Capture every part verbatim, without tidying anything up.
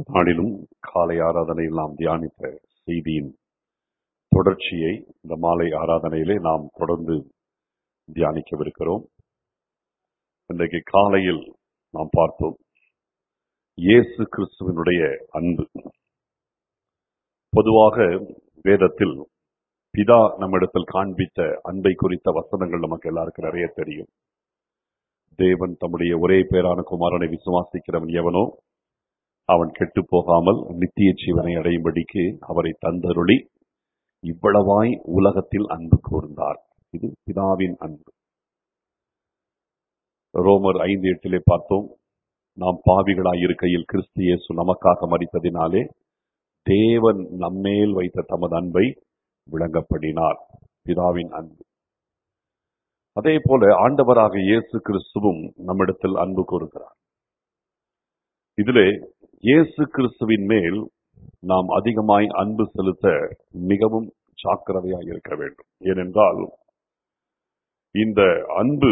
நாளிலும் காலை ஆராதனையில் நாம் தியானித்த செய்தியின் தொடர்ச்சியை இந்த மாலை ஆராதனையிலே நாம் தொடர்ந்து தியானிக்கவிருக்கிறோம். இன்றைக்கு காலையில் நாம் பார்த்தோம் இயேசு கிறிஸ்துவினுடைய அன்பு. பொதுவாக வேதத்தில் பிதா நம்மிடத்தில் காண்பித்த அன்பை குறித்த வசனங்கள் நமக்கு எல்லாருக்கும் நிறைய தெரியும். தேவன் தம்முடைய ஒரே பேரான குமாரனை விசுவாசிக்கிறவன் எவனோ அவன் கெட்டு போகாமல் நித்திய ஜீவனை அடையும்படிக்கு அவரை தந்தருளி இவ்வளவாய் உலகத்தில் அன்பு கூர்ந்தார். இது பிதாவின் அன்பு. ரோமர் ஐந்து எட்டிலே பார்த்தோம், நாம் பாவிகளாய் இருக்கையில் கிறிஸ்து இயேசு நமக்காக மரித்ததினாலே தேவன் நம்மேல் வைத்த தமது அன்பை விளங்கப்படினார். பிதாவின் அன்பு. அதே போல ஆண்டவராக இயேசு கிறிஸ்துவும் நம்மிடத்தில் அன்பு கூறுகிறார். இதிலே இயேசு கிறிஸ்துவின் மேல் நாம் அதிகமாய் அன்பு செலுத்த மிகவும் ஜாக்கிரதையாக இருக்க வேண்டும். ஏனென்றால் இந்த அன்பு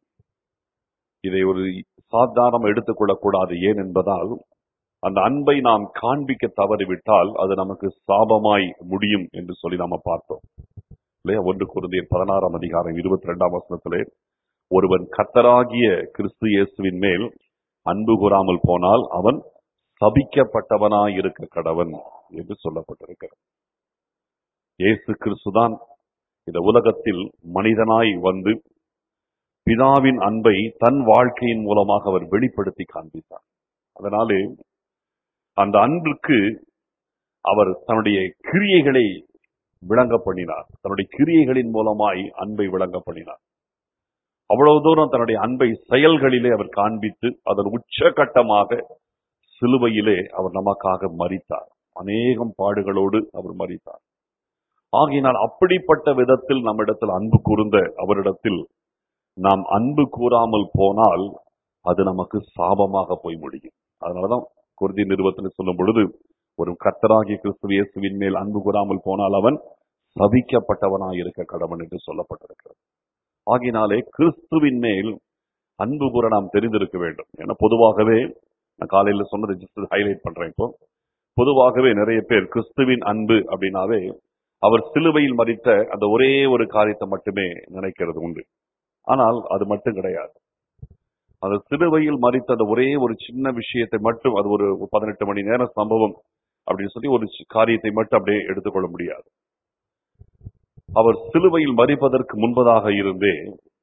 இதை ஒரு சாதாரணம் எடுத்துக்கொள்ளக்கூடாது. ஏன் என்பதால் அந்த அன்பை நாம் காண்பிக்க தவறிவிட்டால் அது நமக்கு சாபமாய் முடியும் என்று சொல்லி நாம பார்த்தோம் இல்லையா? ஒன்று கொரிந்தியர் பதினாறாம் அதிகாரம் இருபத்தி இரண்டாம் வசனத்திலே ஒருவன் கர்த்தராகிய கிறிஸ்து இயேசுவின் மேல் அன்பு கூறாமல் போனால் அவன் சபிக்கப்பட்டவனாய் இருக்க கடவன் என்று சொல்லப்பட்டிருக்கிறது. இயேசு கிறிஸ்துதான் இந்த உலகத்தில் மனிதனாய் வந்து பிதாவின் அன்பை தன் வாழ்க்கையின் மூலமாக அவர் வெளிப்படுத்தி காண்பித்தார். அதனாலே அந்த அன்புக்கு அவர் தன்னுடைய கிரியைகளை விளங்க பண்ணினார். தன்னுடைய கிரியைகளின் மூலமாய் அன்பை விளங்க பண்ணினார். அவ்வளவு தூரம் தன்னுடைய அன்பை செயல்களிலே அவர் காண்பித்து அதன் உச்சகட்டமாக சிலுவையிலே அவர் நமக்காக மரித்தார். அநேகம் பாடுகளோடு அவர் மரித்தார். ஆகையினால் அப்படிப்பட்ட விதத்தில் நம்மிடத்தில் அன்பு கூர்ந்த அவரிடத்தில் நாம் அன்பு கூறாமல் போனால் அது நமக்கு சாபமாக போய் முடியும். அதனாலதான் கொரிந்தியர் நிருபத்தில் சொல்லும் பொழுது ஒரு கர்த்தராகிய கிறிஸ்து இயேசுவின் மேல் அன்பு கூறாமல் போனால் அவன் சபிக்கப்பட்டவனாய் இருக்க கடவன் என்று சொல்லப்பட்டிருக்கிறது. ஆகினாலே கிறிஸ்துவின் மேல் அன்பு கூற நாம் தெரிந்திருக்க வேண்டும். ஏன்னா பொதுவாகவே நான் காலையில சொன்னதை ஜஸ்ட் ஹைலைட் பண்றேன். இப்போ பொதுவாகவே நிறைய பேர் கிறிஸ்துவின் அன்பு அப்படின்னாவே அவர் சிலுவையில் மரித்த அந்த ஒரே ஒரு காரியத்தை மட்டுமே நினைக்கிறது உண்டு. ஆனால் அது மட்டும் கிடையாது. அந்த சிலுவையில் மரித்த அந்த ஒரே ஒரு சின்ன விஷயத்தை மட்டும், அது ஒரு பதினெட்டு மணி நேர சம்பவம் அப்படின்னு சொல்லி ஒரு காரியத்தை மட்டும் அப்படியே எடுத்துக்கொள்ள முடியாது. அவர் சிலுவையில் மரிப்பதற்கு முன்பதாக இருந்தே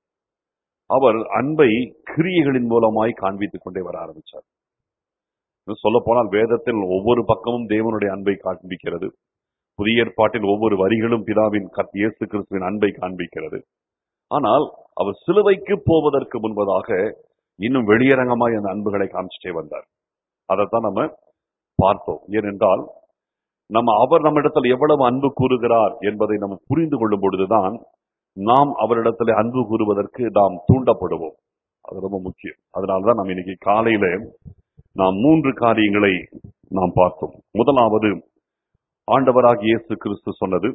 அவர் அன்பை கிரியைகளின் மூலமாய் காண்பித்துக் கொண்டே வர ஆரம்பித்தார். சொல்ல போனால் வேதத்தில் ஒவ்வொரு பக்கமும் தேவனுடைய அன்பை காண்பிக்கிறது. புதிய ஏற்பாட்டில் ஒவ்வொரு வரிகளும் பிதாவின் இயேசு கிறிஸ்துவின் அன்பை காண்பிக்கிறது. ஆனால் அவர் சிலுவைக்கு போவதற்கு முன்பதாக இன்னும் வெளியரங்கமாய் அந்த அன்புகளை காமிச்சிட்டே வந்தார். அதைத்தான் நம்ம பார்த்தோம். ஏனென்றால் நம்ம அவர் நம்மிடத்தில் எவ்வளவு அன்பு கூறுகிறார் என்பதை நம்ம புரிந்து கொள்ளும் பொழுதுதான் நாம் அவரிடத்துல அன்பு கூறுவதற்கு நாம் தூண்டப்படுவோம். அது ரொம்ப முக்கியம். அதனால்தான் நம்ம இன்னைக்கு காலையில நாம் மூன்று காரியங்களை நாம் பார்த்தோம். முதலாவது, ஆண்டவராகிய இயேசு கிறிஸ்து சொன்னது,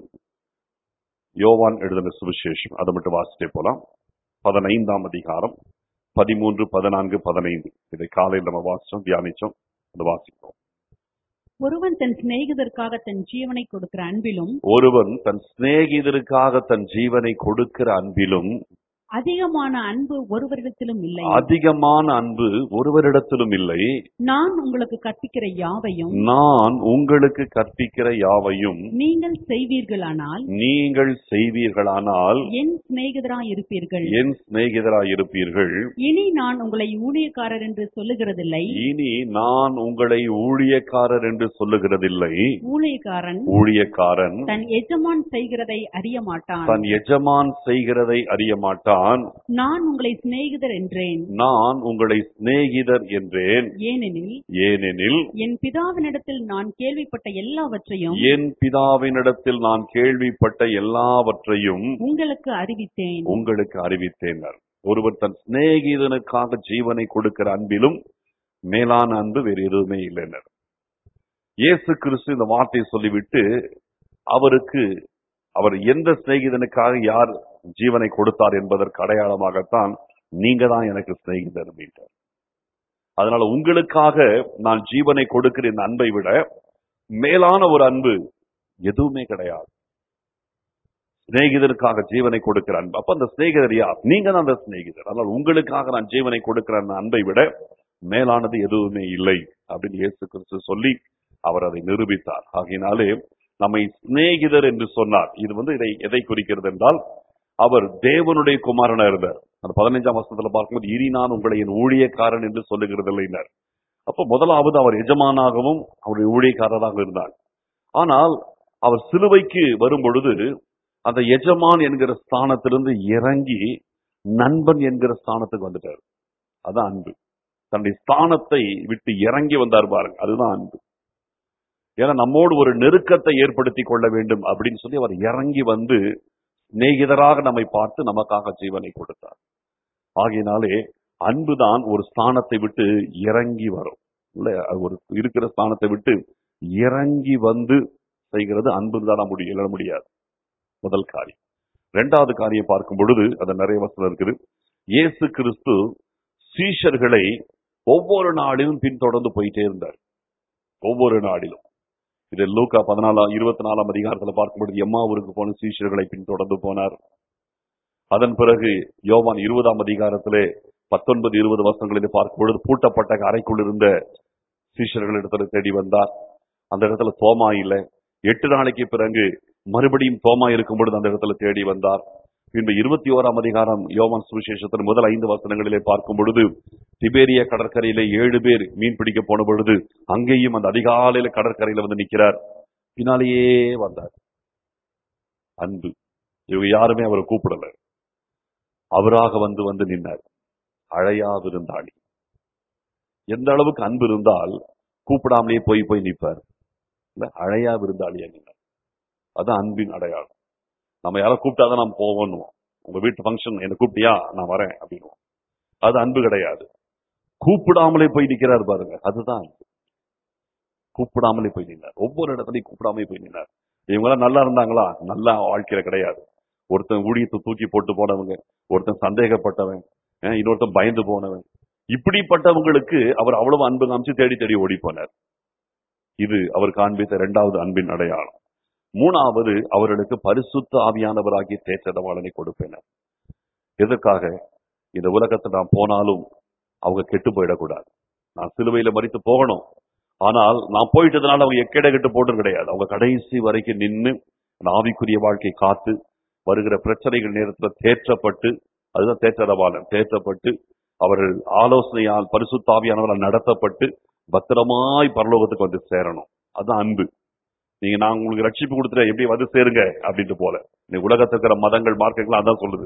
யோவான் எழுதின சுவிசேஷம், அதை மட்டும் வாசிட்டே போலாம். பதினைந்தாம் அதிகாரம் பதிமூன்று பதினான்கு பதினைந்து இதை காலையில் நம்ம வாசிச்சோம், தியானிச்சோம். அதை வாசிப்போம். ஒருவன் தன் சிநேகிதருக்காக தன் ஜீவனை கொடுக்கிற அன்பிலும் ஒருவன் தன் சிநேகிதருக்காக தன் ஜீவனை கொடுக்கிற அன்பிலும் அதிகமான அன்பு ஒருவரிடத்திலும் இல்லை. அதிகமான அன்பு ஒருவரிடத்திலும் இல்லை. நான் உங்களுக்கு கற்பிக்கிற யாவையும் நான் உங்களுக்கு கற்பிக்கிற யாவையும் நீங்கள் செய்வீர்களானால் நீங்கள் செய்வீர்களானால் என் சிநேகிதராய் இருப்பீர்கள். என் சிநேகிதராய் இருப்பீர்கள். இனி நான் உங்களை ஊழியக்காரர் என்று சொல்லுகிறதில்லை. இனி நான் உங்களை ஊழியக்காரர் என்று சொல்லுகிறதில்லை. ஊழியக்காரன் ஊழியக்காரன் தன் எஜமான் செய்கிறதை அறிய மாட்டான். தன் எஜமான் செய்கிறதை அறிய மாட்டான். நான் உங்களை சிநேகிதர் என்றேன். நான் உங்களை சிநேகிதர் என்றேன். ஏனெனில் ஏனெனில் என் பிதாவினிடத்தில் நான் கேள்விப்பட்ட எல்லாவற்றையும் என் பிதாவினிடத்தில் நான் கேள்விப்பட்ட எல்லாவற்றையும் உங்களுக்கு அறிவித்தேன் உங்களுக்கு அறிவித்தேன். ஒருவர் தன் சிநேகிதனுக்காக ஜீவனை கொடுக்கிற அன்பிலும் மேலான அன்பு வேறு எதுவுமே இல்லைனர். இயேசு கிறிஸ்து இந்த வார்த்தையை சொல்லிவிட்டு அவருக்கு அவர் எந்த சிநேகிதனுக்காக யார் ஜீவனை கொடுத்தார் என்பதற்கு அடையாளமாகத்தான் நீங்க தான் எனக்கு சிநேகிதர் மீட்டார். அதனால உங்களுக்காக நான் ஜீவனை கொடுக்கிற இந்த அன்பை விட மேலான ஒரு அன்பு எதுவுமே கிடையாது. சிநேகிதருக்காக ஜீவனை கொடுக்கிற அன்பு. அப்ப அந்த சிநேகிதர் யார்? நீங்க தான் அந்த சிநேகிதர். அதனால உங்களுக்காக நான் ஜீவனை கொடுக்கிற அந்த அன்பை விட மேலானது எதுவுமே இல்லை அப்படின்னு இயேசு கிறிஸ்து சொல்லி அவர் அதை நிரூபித்தார். ஆகையினாலே நம்மை சிநேகிதர் என்று சொன்னார். இது வந்து இதை எதை குறிக்கிறது என்றால், அவர் தேவனுடைய குமாரனா இருந்தார். அந்த பதினைஞ்சாம் வசனத்துல பார்க்கும்போது, இனி நான் உங்களை என் ஊழியக்காரன் என்று சொல்லுகிறது இல்லைன்னார். அப்ப முதலாவது அவர் எஜமானாகவும் அவருடைய ஊழியக்காரராக இருந்தார். ஆனால் அவர் சிலுவைக்கு வரும் பொழுது அந்த எஜமான் என்கிற ஸ்தானத்திலிருந்து இறங்கி நண்பன் என்கிற ஸ்தானத்துக்கு வந்துட்டார். அதான் அன்பு. தன்னுடைய ஸ்தானத்தை விட்டு இறங்கி வந்தார் பாருங்க, அதுதான் அன்பு. ஏன்னா நம்மோடு ஒரு நெருக்கத்தை ஏற்படுத்தி கொள்ள வேண்டும் அப்படின்னு சொல்லி அவர் இறங்கி வந்து சிநேகிதராக நம்மை பார்த்து நமக்காக ஜீவனை கொடுத்தார். ஆகையினாலே அன்புதான் ஒரு ஸ்தானத்தை விட்டு இறங்கி வரும். இல்ல, ஒரு இருக்கிற ஸ்தானத்தை விட்டு இறங்கி வந்து செய்கிறது அன்பு தான் முடிய முடியாது. முதல் காரியம். இரண்டாவது காரியம் பார்க்கும் பொழுது அது நிறைய வசனம் இருக்குது. இயேசு கிறிஸ்து சீஷர்களை ஒவ்வொரு நாளிலும் பின்தொடர்ந்து போயிட்டே இருந்தார். ஒவ்வொரு நாளிலும். இது லூக்கா பதினாலாம் இருபத்தி நாலாம் அதிகாரத்தில் பார்க்கும்பொழுது எம்மாவூருக்கு போன சீஷர்களை பின்தொடர்ந்து போனார். அதன் பிறகு யோவான் இருபதாம் அதிகாரத்திலே பத்தொன்பது இருபது வருஷங்களிலே பார்க்கும் பொழுது பூட்டப்பட்ட அறைக்குள் இருந்த சீஷர்களிடத்துல தேடி வந்தார். அந்த இடத்துல தோமா இல்லை. எட்டு நாளைக்கு பிறகு மறுபடியும் தோமா இருக்கும் பொழுது அந்த இடத்துல தேடி வந்தார். பின்பு இருபத்தி ஓராம் அதிகாரம் யோவான் சுவிசேஷத்தின் முதல் ஐந்து வசனங்களிலே பார்க்கும் பொழுது திபேரிய கடற்கரையிலே ஏழு பேர் மீன் பிடிக்க போன பொழுது அங்கேயும் அந்த அதிகாலையில கடற்கரையில வந்து நிற்கிறார். பின்னாலேயே வந்தார். அன்பு. இவங்க யாருமே அவரை கூப்பிடல, அவராக வந்து வந்து நின்னார். அழையா விருந்தாளி. எந்த அளவுக்கு அன்பு இருந்தால் கூப்பிடாமலே போய் போய் நிற்பார். அழையா விருந்தாளியா நின்றார். அதான் அன்பின் அடையாளம். நம்ம யாரும் கூப்பிட்டாதான் நாம் போவோம். உங்க வீட்டு ஃபங்க்ஷன் என்ன கூப்பிட்டியா, நான் வரேன் அப்படின்னு. அது அன்பு கிடையாது. கூப்பிடாமலே போய் நிற்கிறார் பாருங்க, அதுதான் அன்பு. கூப்பிடாமலே போய் நின்றார். ஒவ்வொரு இடத்துலையும் கூப்பிடாமலே போய் நின்றார். இவங்க எல்லாம் நல்லா இருந்தாங்களா? நல்லா வாழ்க்கையில கிடையாது. ஒருத்தன் ஊழியத்தை தூக்கி போட்டு போனவங்க, ஒருத்தன் சந்தேகப்பட்டவன், இன்னொருத்தன் பயந்து போனவன், இப்படிப்பட்டவங்களுக்கு அவர் அவ்வளவு அன்பு காமிச்சு தேடி தேடி ஓடி போனார். இது அவர் காண்பித்த இரண்டாவது அன்பின் அடையாளம். மூணாவது, அவர்களுக்கு பரிசுத்த ஆவியானவராகிய தேற்றரவாளனை கொடுப்பேனர். எதற்காக? இந்த உலகத்தில் நாம் போனாலும் அவங்க கெட்டு போயிடக்கூடாது. நான் சிலுவையில மரித்து போகணும். ஆனால் நான் போயிட்டதுனால அவங்க எக்கேட கெட்டு போட்டு கிடையாது. அவங்க கடைசி வரைக்கும் நின்று ஆவிக்குரிய வாழ்க்கை காத்து வருகிற பிரச்சனைகள் நேரத்தில் தேற்றப்பட்டு, அதுதான் தேற்றரவாளன், தேற்றப்பட்டு அவர்கள் ஆலோசனையால் பரிசுத்த ஆவியானவரால் நடத்தப்பட்டு பத்திரமாய் பரலோகத்துக்கு வந்து சேரணும். அதுதான் அன்பு. நீங்க நான் உங்களுக்கு ரட்சிப்பு கொடுத்துட்டேன், எப்படி வந்து சேருங்க அப்படின்ட்டு போல. நீ உலகத்தில் இருக்கிற மதங்கள் மார்க்கங்கள் அதான் சொல்லுது.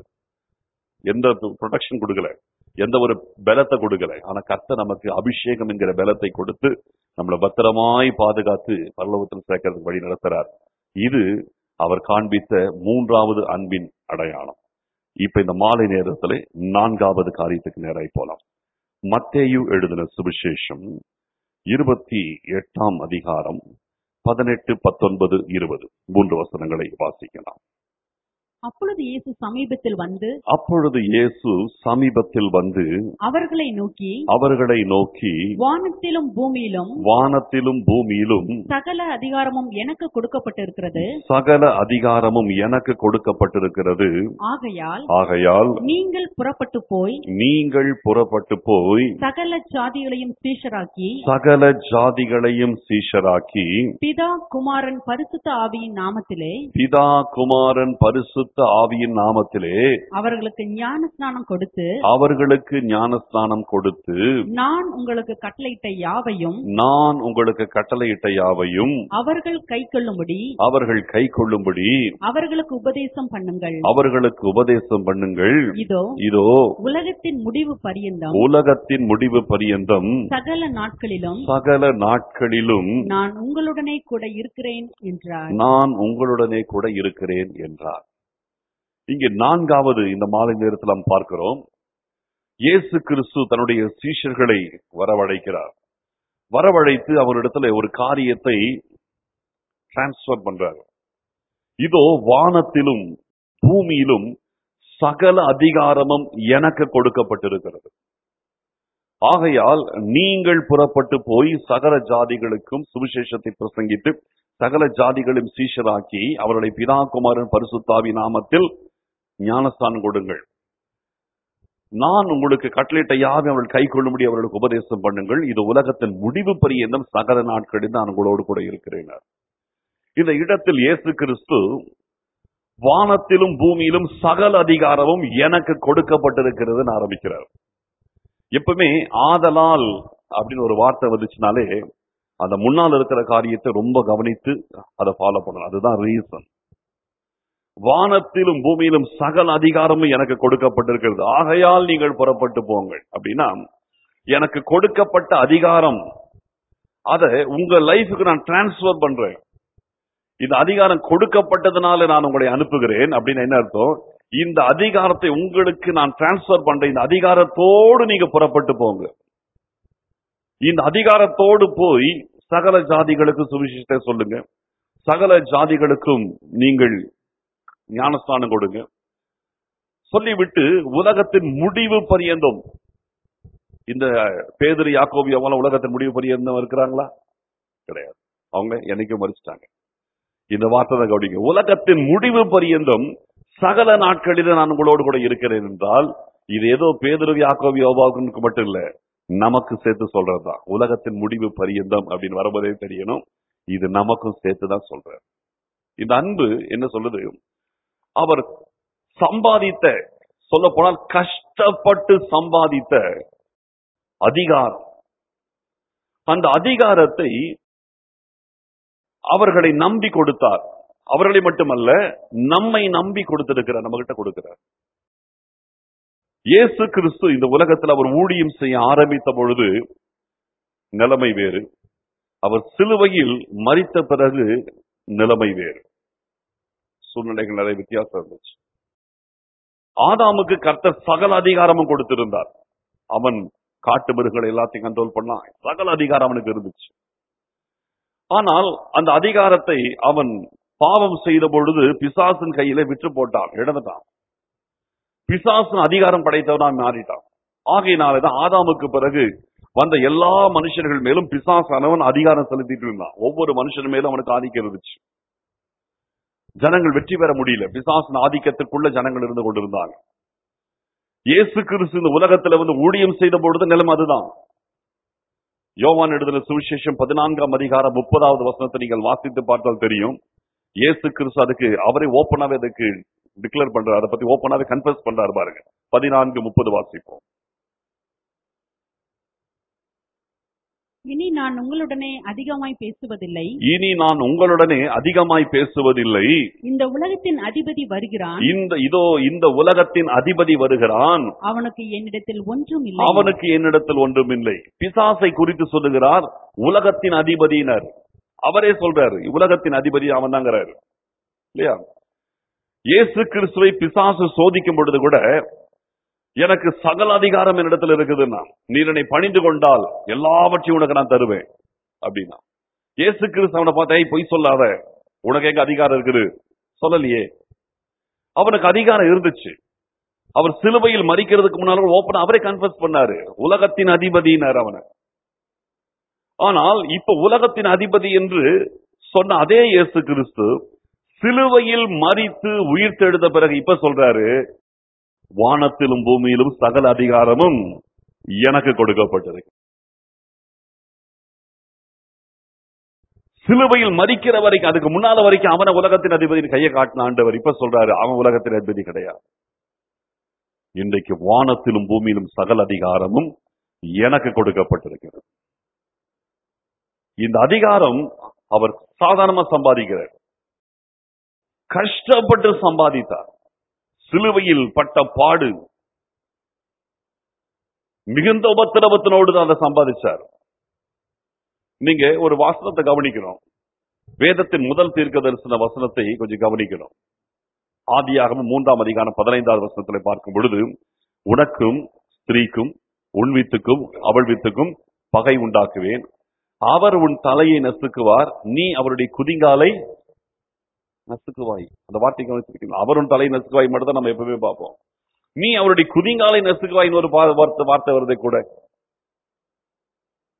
எந்த ப்ரொடெக்ஷன் கொடுக்கல, எந்த ஒரு பலத்தை கொடுக்கல. ஆனா கர்த்தர் நமக்கு அபிஷேகம் என்கிற பலத்தை கொடுத்து நம்மளை பத்திரமாய் பாதுகாத்து பரலோகத்தில் சேர்க்கறதுக்கு வழி நடத்துறார். இது அவர் காண்பித்த மூன்றாவது அன்பின் அடையாளம். இப்ப இந்த மாலை நேரத்தில் நான்காவது காரியத்துக்கு நேராய் போலாம். மத்தேயு எழுதின சுவிசேஷம் இருபத்தி எட்டாம் அதிகாரம் பதினெட்டு பத்தொன்பது இருபது மூன்று வசனங்களை வாசிக்கலாம். அப்பொழுது இயேசு சமீபத்தில் வந்து அப்பொழுது இயேசு சமீபத்தில் வந்து அவர்களை நோக்கி அவர்களை நோக்கி வானத்திலும் பூமியிலும் வானத்திலும் பூமியிலும் சகல அதிகாரமும் எனக்கு கொடுக்கப்பட்டிருக்கிறது சகல அதிகாரமும் எனக்கு கொடுக்கப்பட்டிருக்கிறது. ஆகையால் ஆகையால் நீங்கள் புறப்பட்டு போய் நீங்கள் புறப்பட்டு போய் சகல ஜாதிகளையும் சீஷராக்கி சகல ஜாதிகளையும் சீஷராக்கி பிதா குமாரன் பரிசுத்த ஆவியின் நாமத்திலே பிதா குமாரன் பரிசுத்த ஆவியின் நாமத்திலே அவர்களுக்கு ஞானஸ்நானம் கொடுத்து அவர்களுக்கு ஞானஸ்நானம் கொடுத்து நான் உங்களுக்கு கட்டளையிட்ட யாவையும் நான் உங்களுக்கு கட்டளையிட்ட யாவையும் அவர்கள் கைக்கொள்ளும்படி அவர்கள் கைக்கொள்ளும்படி அவர்களுக்கு உபதேசம் பண்ணுங்கள் அவர்களுக்கு உபதேசம் பண்ணுங்கள். இதோ இதோ உலகத்தின் முடிவு பரியந்தம் உலகத்தின் முடிவு பரியந்தம் சகல நாட்களிலும் சகல நாட்களிலும் நான் உங்களுடனே கூட இருக்கிறேன் என்றார். நான் உங்களுடனே கூட இருக்கிறேன் என்றார். இங்கே நான்காவது இந்த மாலை நேரத்தில் நாம் பார்க்கிறோம். இயேசு கிறிஸ்து தன்னுடைய சீஷர்களை வரவழைக்கிறார். வரவழைத்து அவரிடத்துல ஒரு காரியத்தை டிரான்ஸ்பர் பண்றார். இதோ வானத்திலும் பூமியிலும் சகல அதிகாரமும் எனக்கு கொடுக்கப்பட்டிருக்கிறது. ஆகையால் நீங்கள் புறப்பட்டு போய் சகல ஜாதிகளுக்கும் சுவிசேஷத்தை பிரசங்கித்து சகல ஜாதிகளும் சீஷராக்கி அவருடைய பிதா குமாரன் பரிசுத்தாவி நாமத்தில் ஞானஸ்தானம் கொடுங்கள். நான் உங்களுக்கு கட்டளையிட்ட யாவை அவர்கள் கை கொள்ளும்படி அவர்களுக்கு உபதேசம் பண்ணுங்கள். இது உலகத்தின் முடிவு பரியந்தம் சகல நாட்களில் நான் உங்களோடு கூட இருக்கிறேன். இந்த இடத்தில் இயேசு கிறிஸ்து வானத்திலும் பூமியிலும் சகல அதிகாரமும் எனக்கு கொடுக்கப்பட்டிருக்கிறது ஆரம்பிக்கிறார். எப்பவுமே ஆதலால் அப்படின்னு ஒரு வார்த்தை வந்துச்சுனாலே அந்த முன்னால் இருக்கிற காரியத்தை ரொம்ப கவனித்து அதை ஃபாலோ பண்ணணும். அதுதான் ரீசன். வானத்திலும் பூமியிலும் சகல அதிகாரமும் எனக்கு கொடுக்கப்பட்டிருக்கிறது, ஆகையால் நீங்கள் புறப்பட்டு போங்கள். அப்படின்னா எனக்கு கொடுக்கப்பட்ட அதிகாரம் அதை உங்க லைஃபுக்கு நான் டிரான்ஸ்பர் பண்றேன். இந்த அதிகாரம் கொடுக்கப்பட்டதுனால நான் உங்களை அனுப்புகிறேன் அப்படின்னு என்ன அர்த்தம்? இந்த அதிகாரத்தை உங்களுக்கு நான் டிரான்ஸ்பர் பண்றேன். இந்த அதிகாரத்தோடு நீங்க புறப்பட்டு போங்க. இந்த அதிகாரத்தோடு போய் சகல ஜாதிகளுக்கு சுவிசேஷத்தை சொல்லுங்க, சகல ஜாதிகளுக்கும் நீங்கள் ஞானஸ்தானம் கொடுங்க, சொல்லிவிட்டு உலகத்தின் முடிவு பரியந்தம். இந்த பேதுரு யாக்கோபு அவங்கள உலகத்தின் முடிவு பரியந்தம் இருக்கிறாங்களா? கிடையாது. அவங்க என்னைக்கும் மறிச்சிட்டாங்க. இந்த வார்த்தை தான் கவனிங்க. உலகத்தின் முடிவு பரியந்தம் சகல நாட்களில் நான் உங்களோடு கூட இருக்கிறேன் என்றால் இது ஏதோ பேதுரு யாக்கோபு யோவாவுக்கு மட்டும் இல்ல, நமக்கு சேர்த்து சொல்றதுதான். உலகத்தின் முடிவு பரியந்தம் அப்படின்னு வரும்போதே தெரியணும், இது நமக்கும் சேர்த்துதான் சொல்றார். இந்த அன்பு என்ன சொல்லுது? அவர் சம்பாதித்த, சொல்ல போனால் கஷ்டப்பட்டு சம்பாதித்த அதிகாரம், அந்த அதிகாரத்தை அவர்களை நம்பி கொடுத்தார். அவர்களை மட்டுமல்ல, நம்மை நம்பி கொடுத்திருக்கிறார், நம்ம கிட்ட கொடுக்கிறார். இயேசு கிறிஸ்து இந்த உலகத்தில் அவர் ஊழியம் செய்ய ஆரம்பித்த பொழுது நிலைமை வேறு, அவர் சிலுவையில் மரித்த பிறகு நிலைமை வேறு. சூழ்நிலைகள் நிறைய வித்தியாசம் இருந்துச்சு. ஆதாமுக்கு கர்த்தர் சகல அதிகாரமும் கொடுத்திருந்தார். அவன் காட்டு மிருகங்களை எல்லாத்தையும் கண்ட்ரோல் பண்ணான், சகல அதிகாரம் அவனுக்கு இருந்துச்சு. ஆனால் அந்த அதிகாரத்தை அவன் பாவம் செய்த பொழுது பிசாசின் கையில விற்று போட்டான், இழந்துட்டான். பிசாசின் அதிகாரம் படைத்தவனா மாறிட்டான். ஆகையினாலதான் ஆதாமுக்கு பிறகு வந்த எல்லா மனுஷர்கள் மேலும் பிசாசானவன் அதிகாரம் செலுத்திட்டு இருந்தான். ஒவ்வொரு மனுஷன் மேலும் அவனுக்கு ஆதிக்கம் இருந்துச்சு. ஜனங்கள் வெற்றி பெற முடியல, பிசாசின் ஆதிக்கத்துக்குள்ள ஜனங்கள் இருந்து கொண்டிருந்தாங்க. இயேசு கிறிஸ்து இந்த உலகத்துல வந்து ஊழியம் செய்த பொழுது நிலைமை அதுதான். யோவான் எழுதின சுவிசேஷம் பதினான்காம் அதிகாரம் முப்பதாவது வசனத்தை நீங்கள் வாசித்து பார்த்தால் தெரியும். இயேசு கிறிஸ்து அதுக்கு அவரை ஓப்பனாவே அதுக்கு டிக்ளேர் பண்றாரு, அதை பத்தி ஓப்பனாவே கன்ஃபஸ் பண்றாரு. பாருங்க, பதினான்கு முப்பது வாசிப்போம். இனி நான் உங்களுடனே அதிகமாய் பேசுவதில்லை இனி நான் உங்களுடனே அதிகமாய் பேசுவதில்லை இந்த உலகத்தின் அதிபதி வருகிறான். இந்த இதோ இந்த உலகத்தின் அதிபதி வருகிறான். அவனுக்கு என்னிடத்தில் ஒன்றும் இல்லை. அவனுக்கு என்னிடத்தில் ஒன்றும் இல்லை. பிசாசை குறித்து சொல்லுகிறார், உலகத்தின் அதிபதியினர். அவரே சொல்றாரு, உலகத்தின் அதிபதி அவன் தாங்கிறாரு இல்லையா? இயேசு கிறிஸ்துவை பிசாசு சோதிக்கும் பொழுது கூட எனக்கு சகல அதிகாரம் என்னிடத்தில் இருக்குதுன்னா, நீ என்னை பணிந்து கொண்டால் எல்லாவற்றையும் உனக்கு நான் தருவேன் அப்படின்னா. இயேசு கிறிஸ்து அவனை பார்த்தா, பொய் சொல்லாத, உனக்கு எங்க அதிகாரம் இருக்குது சொல்லலையே. அவனுக்கு அதிகாரம் இருந்துச்சு. அவர் சிலுவையில் மரிக்கிறதுக்கு முன்னால ஓப்பன் அவரே கன்ஃபஸ் பண்ணாரு, உலகத்தின் அதிபதியினர் அவனை. ஆனால் இப்ப உலகத்தின் அதிபதி என்று சொன்ன அதே இயேசு கிறிஸ்து சிலுவையில் மரித்து உயிர் தெழுந்த பிறகு இப்ப சொல்றாரு, வானத்திலும் பூமியிலும் சகல அதிகாரமும் எனக்கு கொடுக்கப்பட்டது. சிலுவையில் மரிக்கிற வரைக்கும், அதுக்கு முன்னால வரைக்கும் அவன உலகத்தின் அதிபதி கையை காட்டின ஆண்டவர் இப்ப சொல்றாரு, அவன் உலகத்தின் அதிபதி கிடையாது. இன்றைக்கு வானத்திலும் பூமியிலும் சகல அதிகாரமும் எனக்கு கொடுக்கப்பட்டிருக்கிறது. இந்த அதிகாரம் அவர் சாதாரணமா சம்பாதிக்கிறார், கஷ்டப்பட்டு சம்பாதித்தார். சிலுவையில் பட்ட பாடு, மிகுந்த உபத்திரவத்தினோடு தான் அதை சம்பாதிச்சார். நீங்க ஒரு வசனத்தை கவனிக்கணும், வேதத்தின் முதல் தீர்க்க தரிசன வசனத்தை கொஞ்சம் கவனிக்கணும். ஆதியாகமம் மூன்றாம் அதிகாரம் பதினைந்தாவது வசனத்துல பார்க்கும் பொழுது, உனக்கும் ஸ்திரீக்கும் உன் வித்துக்கும் அவள் வித்துக்கும் பகை உண்டாக்குவேன், அவர் உன் தலையை நசுக்குவார், நீ அவருடைய குதிங்காலை நசுக்குவாய். அந்த வார்த்தை கவனிச்சிருக்கீங்க, அவர் உன் தலையை நசுக்குவாய் மட்டும் தான் நம்ம எப்பவுமே பார்ப்போம். நீ அவருடைய குதிங்காலை நசுக்குவாய் ஒரு வார்த்தை வார்த்தை வருதை கூட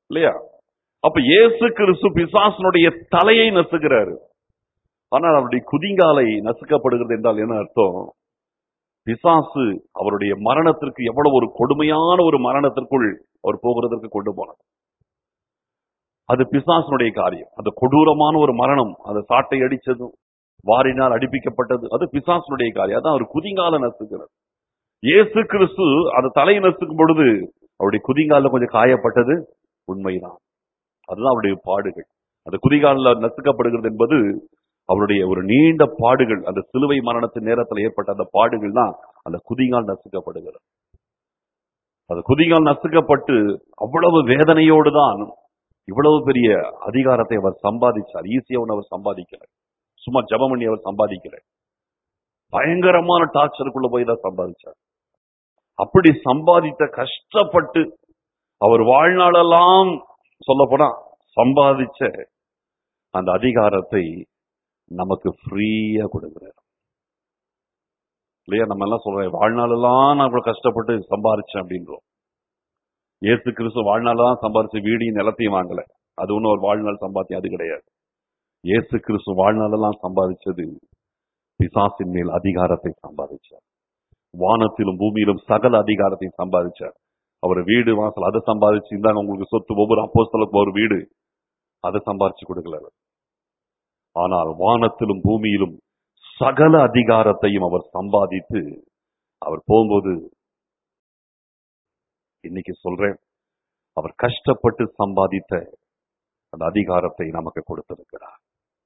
இல்லையா? அப்ப இயேசு கிறிஸ்து பிசாசனுடைய தலையை நசுக்கிறாரு. ஆனால் அவருடைய குதிங்காலை நசுக்கப்படுகிறது என்றால் என்ன அர்த்தம்? பிசாசு அவருடைய மரணத்திற்கு எவ்வளவு ஒரு கொடுமையான ஒரு மரணத்திற்குள் அவர் போகிறதற்கு கொண்டு போனார். அது பிசாசனுடைய காரியம். அந்த கொடூரமான ஒரு மரணம், அந்த சாட்டை அடிச்சதும் வாரினால் அடிப்பிக்கப்பட்டது, அது பிசாசனுடைய காரியம். அதான் அவர் குதிங்கால நசுக்கிறார். இயேசு கிறிஸ்து அந்த தலையை நசுக்கும் பொழுது அவருடைய குதிங்கால கொஞ்சம் காயப்பட்டது உண்மைதான். அதுதான் அவருடைய பாடுகள். அந்த குதிகால நசுக்கப்படுகிறது என்பது அவருடைய ஒரு நீண்ட பாடுகள். அந்த சிலுவை மரணத்தின் நேரத்தில் ஏற்பட்ட அந்த பாடுகள் தான் அந்த குதிகால் நசுக்கப்படுகிறது. அந்த குதிகால் நசுக்கப்பட்டு அவ்வளவு வேதனையோடு தான் இவ்வளவு பெரிய அதிகாரத்தை அவர் சம்பாதிச்சார். ஈஸியா ஒன்று அவர் சம்பாதிக்கல, சும்மா ஜெபம் பண்ணி அவர் சம்பாதிக்கல, பயங்கரமான டார்ச்சருக்குள்ள போய் தான் சம்பாதிச்சார். அப்படி சம்பாதித்த கஷ்டப்பட்டு அவர் வாழ்நாளெல்லாம் சொல்ல போனா சம்பாதிச்ச அந்த அதிகாரத்தை நமக்கு ஃப்ரீயா கொடுக்கிறார். இல்லையா? நம்ம எல்லாம் சொல்றோம், வாழ்நாளெல்லாம் நான் இவ்வளவு கஷ்டப்பட்டு சம்பாதிச்சேன் அப்படின்றோம். இயேசு கிறிஸ்து வாழ்நாளெல்லாம் சம்பாதிச்ச வீடியும் நிலத்தையும் வாங்கல. அது ஒன்றும் ஒரு வாழ்நாள் சம்பாத்தியம் அது கிடையாது. இயேசு கிறிஸ்து வாழ்நாளெல்லாம் சம்பாதிச்சது பிசாசின் மேல் அதிகாரத்தை சம்பாதிச்சார். வானத்திலும் பூமியிலும் சகல அதிகாரத்தை சம்பாதிச்சார். அவர் வீடு வாசல் அதை சம்பாதிச்சு இருந்தாங்க உங்களுக்கு சொத்து, ஒவ்வொரு அப்போஸ்தலருக்கும் ஒரு வீடு, அதை சம்பாதிச்சு கொடுக்கல. ஆனால் வானத்திலும் பூமியிலும் சகல அதிகாரத்தையும் அவர் சம்பாதித்து அவர் போகும்போது, இன்னைக்கு சொல்றேன், அவர் கஷ்டப்பட்டு சம்பாதித்த அந்த அதிகாரத்தை நமக்கு கொடுத்திருக்கிறார்.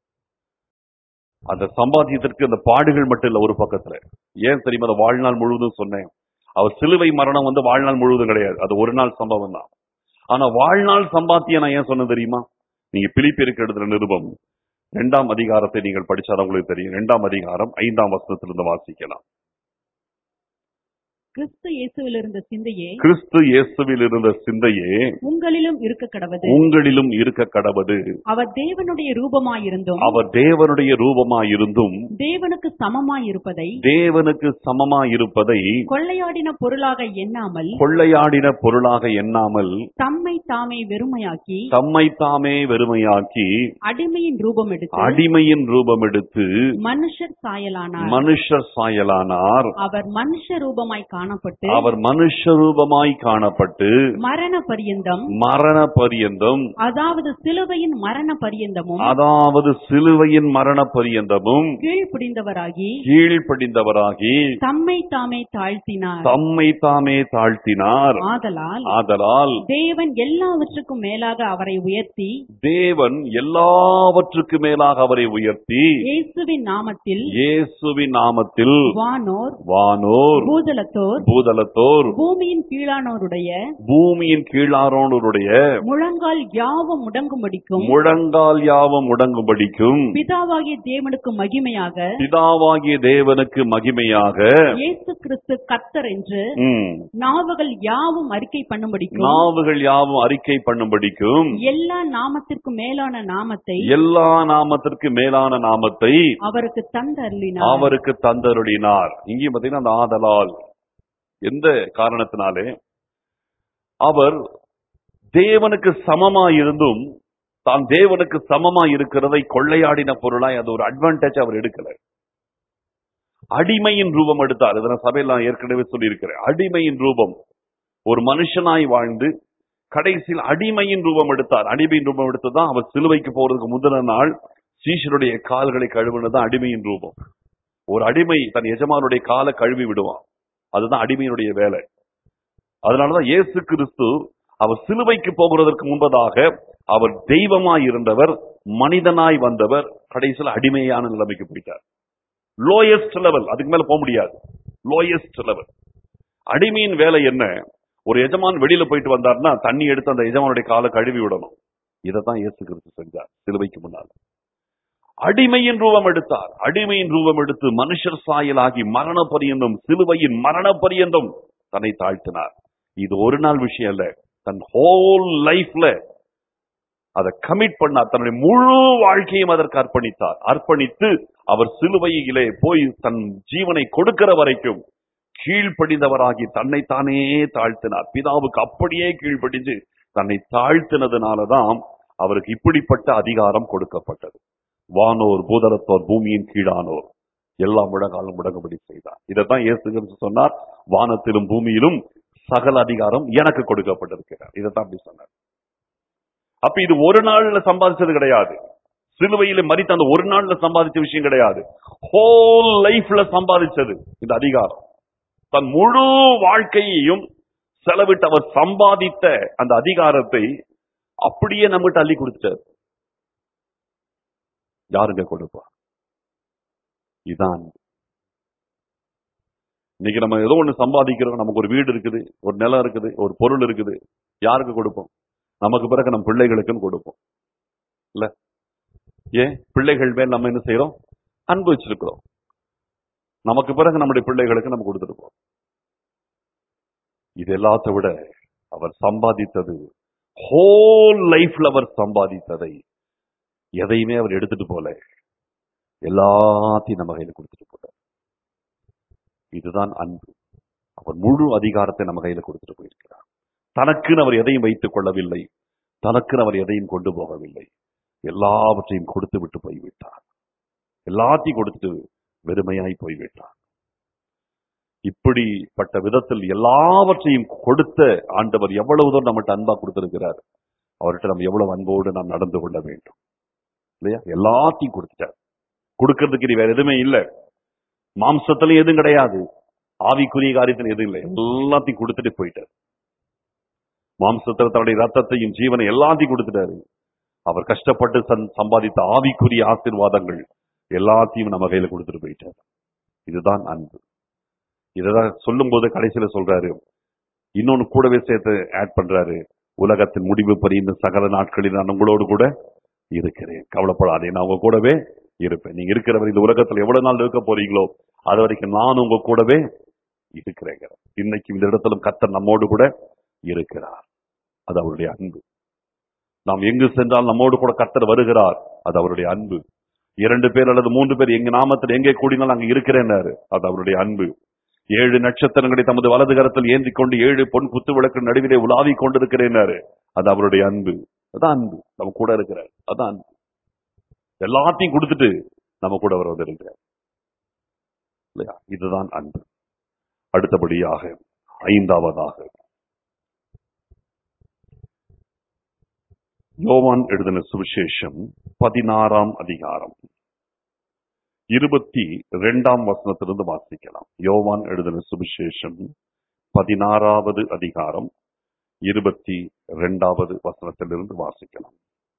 அந்த சம்பாத்தியத்திற்கு அந்த பாடுகள் மட்டும் இல்ல ஒரு பக்கத்துல. ஏன் தெரியுமா? அந்த வாழ்நாள் முழுவதும் சொன்னேன். அவர் சிலுவை மரணம் வந்து வாழ்நாள் முழுவதும் கிடையாது, அது ஒரு நாள் சம்பவம் தான். ஆனா வாழ்நாள் சம்பாத்தியம் நான் ஏன் சொன்னேன் தெரியுமா? நீங்க பிலிப்பியருக்கு எழுதுற நிருபம் இரண்டாம் அதிகாரத்தை நீங்கள் படிச்சாதான் உங்களுக்கு தெரியும். இரண்டாம் அதிகாரம் ஐந்தாம் வசனத்திலிருந்து வாசிக்கலாம். கிறிஸ்து இயேசுவில் இருந்த சிந்தையே கிறிஸ்து இயேசுவில் இருந்த சிந்தையே உங்களிலும் இருக்க கடவது. உங்களிலும் இருக்க கடவது. அவர் தேவனுடைய ரூபமாயிருந்தும் அவர் தேவனுடைய ரூபமாயிருந்தும் தேவனுக்கு சமமாயிருப்பதை தேவனுக்கு சமமாயிருப்பதை கொள்ளையாடின பொருளாக எண்ணாமல் கொள்ளையாடின பொருளாக எண்ணாமல் தம்மை தாமே வெறுமையாக்கி தம்மை தாமே வெறுமையாக்கி அடிமையின் ரூபம் எடுத்து அடிமையின் ரூபம் எடுத்து மனுஷர் சாயலானார். மனுஷர் சாயலானார். அவர் மனுஷ ரூபமாய் காணப்பட்டு அவர் மனுஷ ரூபமாய் காணப்பட்டு மரண பரியந்தம் மரண பரியந்தம் அதாவது சிலுவையின் மரண பரியந்தமும் அதாவது சிலுவையின் மரண பரியந்தமும் கீழ்ப்படிந்தவராகி கீழ்ப்படிந்தவராகி தம்மை தாமே தாழ்த்தினார். தம்மை தாமே தாழ்த்தினார். ஆதலால் ஆதலால் தேவன் எல்லாவற்றுக்கும் மேலாக அவரை உயர்த்தி தேவன் எல்லாவற்றுக்கு மேலாக அவரை உயர்த்தி இயேசுவின் நாமத்தில் இயேசுவின் நாமத்தில் வானோர் வானோர் பூதலத்தோர் பூதலத்தோர் பூமியின் கீழானோருடைய பூமியின் கீழாரோனுடைய முழங்கால் யாவும் முடங்கும்படிக்கும் முழங்கால் யாவும் முடங்கும்படிக்கும் பிதாவாகிய தேவனுக்கு மகிமையாக பிதாவாகிய தேவனுக்கு மகிமையாக இயேசு கிறிஸ்து கர்த்தர் என்று ம், நாவுகள் யாவும் அறிக்கை பண்ணும்படிக்கும் நாவுகள் யாவும் அறிக்கை பண்ணும்படிக்கும் எல்லா நாமத்திற்கும் மேலான நாமத்தை எல்லா நாமத்திற்கு மேலான நாமத்தை அவருக்கு தந்தருளினார். அவருக்கு தந்தருளினார். இங்கேயும் பார்த்தீங்கன்னா அந்த ஆதலால் எந்த காரணத்தினாலே அவர் தேவனுக்கு சமமாய் இருந்தும் தான் தேவனுக்கு சமமாய் இருக்கிறதை கொள்ளையாடின பொருளாய் அது ஒரு அட்வான்டேஜ் அவர் எடுக்கல. அடிமையின் ரூபம் எடுத்தார். இதை நான் சபையில் நான் ஏற்கனவே சொல்லியிருக்கிறேன். அடிமையின் ரூபம், ஒரு மனுஷனாய் வாழ்ந்து கடைசியில் அடிமையின் ரூபம் எடுத்தார். அடிமையின் ரூபம் எடுத்துதான் அவர் சிலுவைக்கு போறதுக்கு முதல் நாள் சீஷருடைய கால்களை கழுவுனதான் அடிமையின் ரூபம். ஒரு அடிமை தன் எஜமானுடைய காலை கழுவி விடுவான், அதுதான் அடிமையினுடைய வேலை. அதனாலதான் இயேசு கிறிஸ்து அவர் சிலுவைக்கு போகிறதற்கு முன்பதாக அவர் தெய்வமாய் இருந்தவர், மனிதனாய் வந்தவர், கடைசியில் அடிமையான நிலைமைக்கு போயிட்டார். லோயஸ்ட் லெவல், அதுக்கு மேல போக முடியாது. Lowest level. அடிமையின் வேலை என்ன? ஒரு எஜமான் வெளியில போயிட்டு வந்தார்னா தண்ணி எடுத்து அந்த எஜமானுடைய காலை கழுவி விடணும். இதைத்தான் இயேசு கிறிஸ்து செஞ்சார் சிலுவைக்கு முன்னால். அடிமையின் ரூபம் எடுத்தார். அடிமையின் ரூபம் எடுத்து மனுஷர் சாயலாகி மரண பரியந்தம், சிலுவையின் மரண பரியந்தம் தன்னை தாழ்த்தினார். இது ஒரு நாள் விஷயம் இல்ல, தன் ஹோல் லைஃப்ல அதை கமிட் பண்ணார். தன்னுடைய முழு வாழ்க்கையும் அதற்கு அர்ப்பணித்தார். அர்ப்பணித்து அவர் சிலுவையிலே போய் தன் ஜீவனை கொடுக்கிற வரைக்கும் கீழ்ப்படிந்தவராகி தன்னை தானே தாழ்த்தினார். பிதாவுக்கு அப்படியே கீழ்ப்படிஞ்சு தன்னை தாழ்த்தினதுனாலதான் அவருக்கு இப்படிப்பட்ட அதிகாரம் கொடுக்கப்பட்டது. வானோர் பூதலத்தோர் பூமியின் கீழானோர் எல்லா முழங்காலும் முடங்கும்படி செய்தார். இதைத்தான் இயேசு கிறிஸ்து சொன்னார், வானத்திலும் பூமியிலும் சகல அதிகாரம் எனக்கு கொடுக்கப்பட்டிருக்கிறார். இதைத்தான் அப்படி சொன்னார். அப்ப இது ஒரு நாள்ல சம்பாதிச்சது கிடையாது. சிலுவையில மரித்த அந்த ஒரு நாள்ல சம்பாதிச்ச விஷயம் கிடையாது. ஹோல் லைஃப்ல சம்பாதிச்சது இந்த அதிகாரம். தன் முழு வாழ்க்கையையும் செலவிட்டு அவர் சம்பாதித்த அந்த அதிகாரத்தை அப்படியே நம்மகிட்ட அள்ளி கொடுத்தார். யாருங்க கொடுப்பா? இதான் இன்னைக்கு நம்ம ஏதோ ஒண்ணு சம்பாதிக்கிறோம். நமக்கு ஒரு வீடு இருக்குது, ஒரு நிலம் இருக்குது, ஒரு பொருள் இருக்குது. யாருக்கு கொடுப்போம்? நமக்கு பிறகு நம்ம பிள்ளைகளுக்குன்னு கொடுப்போம் இல்ல? ஏன் பிள்ளைகள் மேல் நம்ம என்ன செய்யறோம்? அன்பு வச்சிருக்கிறோம். நமக்கு பிறகு நம்முடைய பிள்ளைகளுக்கு நம்ம கொடுத்துருப்போம். இது எல்லாத்த விட அவர் சம்பாதித்தது, ஹோல் லைஃப்ல அவர் சம்பாதித்ததை எதையுமே அவர் எடுத்துட்டு போல, எல்லாத்தையும் நம்ம கையில கொடுத்துட்டு போறார். இதுதான் அன்பு. அவர் முழு அதிகாரத்தை நம்ம கையில கொடுத்துட்டு போயிருக்கிறார். தனக்குன்னு அவர் எதையும் வைத்துக் கொள்ளவில்லை, தனக்குன்னு அவர் எதையும் கொண்டு போகவில்லை. எல்லாவற்றையும் கொடுத்து விட்டு போய்விட்டார். எல்லாத்தையும் கொடுத்துட்டு வெறுமையாய் போய்விட்டார். இப்படிப்பட்ட விதத்தில் எல்லாவற்றையும் கொடுத்த ஆண்டவர் எவ்வளவு தூரம் நம்மகிட்ட அன்பா கொடுத்திருக்கிறார். அவர்கிட்ட நம்ம எவ்வளவு அன்போடு நாம் நடந்து கொள்ள வேண்டும் இல்லையா? எல்லாத்தையும் கொடுத்துட்டார். கொடுக்கறதுக்கு இனி வேற எதுவுமே இல்லை. மாம்சத்திலும் எதுவும் கிடையாது, ஆவிக்குரிய காரியத்தில் எதுவும் இல்லை. எல்லாத்தையும் கொடுத்துட்டு போயிட்டார். மாம்சத்தில் தன்னுடைய ரத்தத்தையும் ஜீவனை எல்லாத்தையும் கொடுத்துட்டாரு. அவர் கஷ்டப்பட்டு சம்பாதித்த ஆவிக்குரிய ஆசீர்வாதங்கள் எல்லாத்தையும் நம்ம கையில கொடுத்துட்டு போயிட்டார். இதுதான் அன்பு. இதான் சொல்லும் போது கடைசியில சொல்றாரு, இன்னொன்னு கூடவே சேர்த்து ஆட் பண்றாரு, உலகத்தின் முடிவு பரிந்து சகல நாட்களில் நான் உங்களோடு கூட இருக்கிறேன், கவலைப்படாதே, நான் உங்க கூடவே இருப்பேன். நீங்க இருக்கிறவர் இந்த உலகத்துல எவ்வளவு நாள் இருக்க போறீங்களோ அது வரைக்கும் நான் உங்க கூடவே இருக்கிறேங்க. இன்னைக்கு இந்த இடத்துல கர்த்தர் நம்மோடு கூட இருக்கிறார். அது அவருடைய அன்பு. நாம் எங்கு சென்றால் நம்மோடு கூட கர்த்தர் வருகிறார். அது அவருடைய அன்பு. இரண்டு பேர் அல்லது மூன்று பேர் எங்க நாமத்தில் எங்கே கூடினாலும் அங்க இருக்கிறேன்னாரு. அது அவருடைய அன்பு. ஏழு நட்சத்திரங்களை தமது வலது கரத்தில் ஏந்தி கொண்டு ஏழு பொன் குத்து விளக்கு நடுவிலே உலாவி கொண்டிருக்கிறேன்னாரு. அது அவருடைய அன்பு. அதான் அன்பு. நம்ம கூட இருக்கிறார். அதான் அன்பு. எல்லாத்தையும் கொடுத்துட்டு நம்ம கூட அவர் வந்திருக்கிறார் இல்லையா? இதுதான் அன்பு. அடுத்தபடியாக ஐந்தாவதாக யோவான் எழுதின சுவிசேஷம் பதினாறாம் அதிகாரம் இருபத்தி இரண்டாம் வசனத்திலிருந்து வாசிக்கலாம். யோவான் எழுதின சுவிசேஷம் பதினாறாவது அதிகாரம் இருபத்தி இரண்டாவது வசனத்திலிருந்து வாசிக்கலாம்.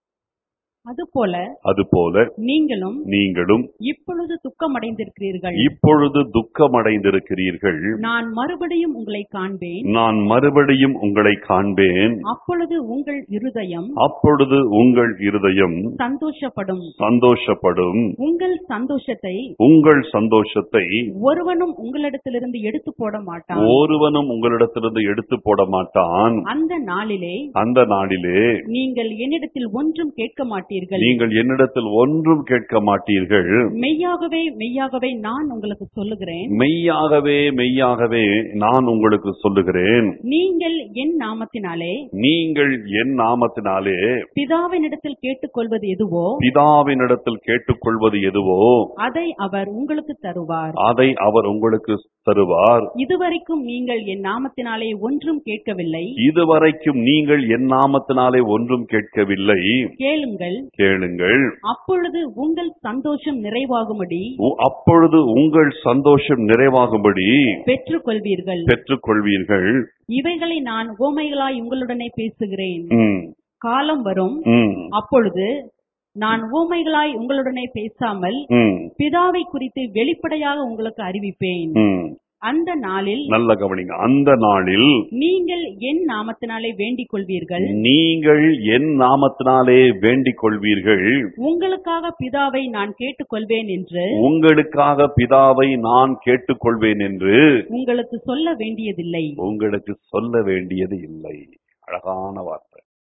அதுபோல அதுபோல நீங்களும் நீங்களும் இப்பொழுது துக்கமடைந்திருக்கிறீர்கள் இப்பொழுது துக்கமடைந்திருக்கிறீர்கள் நான் மறுபடியும் உங்களை காண்பேன் நான் மறுபடியும் உங்களை காண்பேன் அப்பொழுது உங்கள் இருதயம் அப்பொழுது உங்கள் இருதயம் சந்தோஷப்படும் சந்தோஷப்படும் உங்கள் சந்தோஷத்தை உங்கள் சந்தோஷத்தை ஒருவனும் உங்களிடத்திலிருந்து எடுத்து போட மாட்டான் ஒருவனும் உங்களிடத்திலிருந்து எடுத்து போட மாட்டான். அந்த நாளிலே அந்த நாளிலே நீங்கள் என்னிடத்தில் ஒன்றும் கேட்க மாட்டீர்கள் நீங்கள் என்னிடத்தில் ஒன்றும் கேட்க மாட்டீர்கள். மெய்யாகவே மெய்யாகவே நான் உங்களுக்கு சொல்லுகிறேன் மெய்யாகவே மெய்யாகவே நான் உங்களுக்கு சொல்லுகிறேன் நீங்கள் என் நாமத்தினாலே நீங்கள் என் நாமத்தினாலே பிதாவினிடத்தில் கேட்டுக்கொள்வது எதுவோ பிதாவினிடத்தில் கேட்டுக்கொள்வது எதுவோ அதை அவர் உங்களுக்கு தருவார் அதை அவர் உங்களுக்கு தருவார். இதுவரைக்கும் நீங்கள் என் நாமத்தினாலே ஒன்றும் கேட்கவில்லை இதுவரைக்கும் நீங்கள் என் நாமத்தினாலே ஒன்றும் கேட்கவில்லை. கேளுங்கள் கேளுங்கள் அப்பொழுது உங்கள் சந்தோஷம் நிறைவாகும்படி அப்பொழுது உங்கள் சந்தோஷம் நிறைவாகும்படி பெற்றுக்கொள்வீர்கள் பெற்றுக்கொள்வீர்கள். இவைகளை நான் உவமைகளாய் உங்களுடனே பேசுகிறேன். ம். காலம் வரும் ம். அப்பொழுது நான் உவமைகளாய் உங்களுடனே பேசாமல் ம். பிதாவை குறித்து வெளிப்படையாக உங்களுக்கு அறிவிப்பேன். ம். அந்த நாளில் நல்ல கவனிங்க. அந்த நாளில் நீங்கள் என் நாமத்தினாலே வேண்டிக் கொள்வீர்கள் நீங்கள் என் நாமத்தினாலே வேண்டிக் கொள்வீர்கள். உங்களுக்காக பிதாவை நான் கேட்டுக்கொள்வேன் என்று உங்களுக்காக பிதாவை நான் கேட்டுக்கொள்வேன் என்று உங்களுக்கு சொல்ல வேண்டியதில்லை. உங்களுக்கு சொல்ல வேண்டியது இல்லை. அழகான வார்த்தை.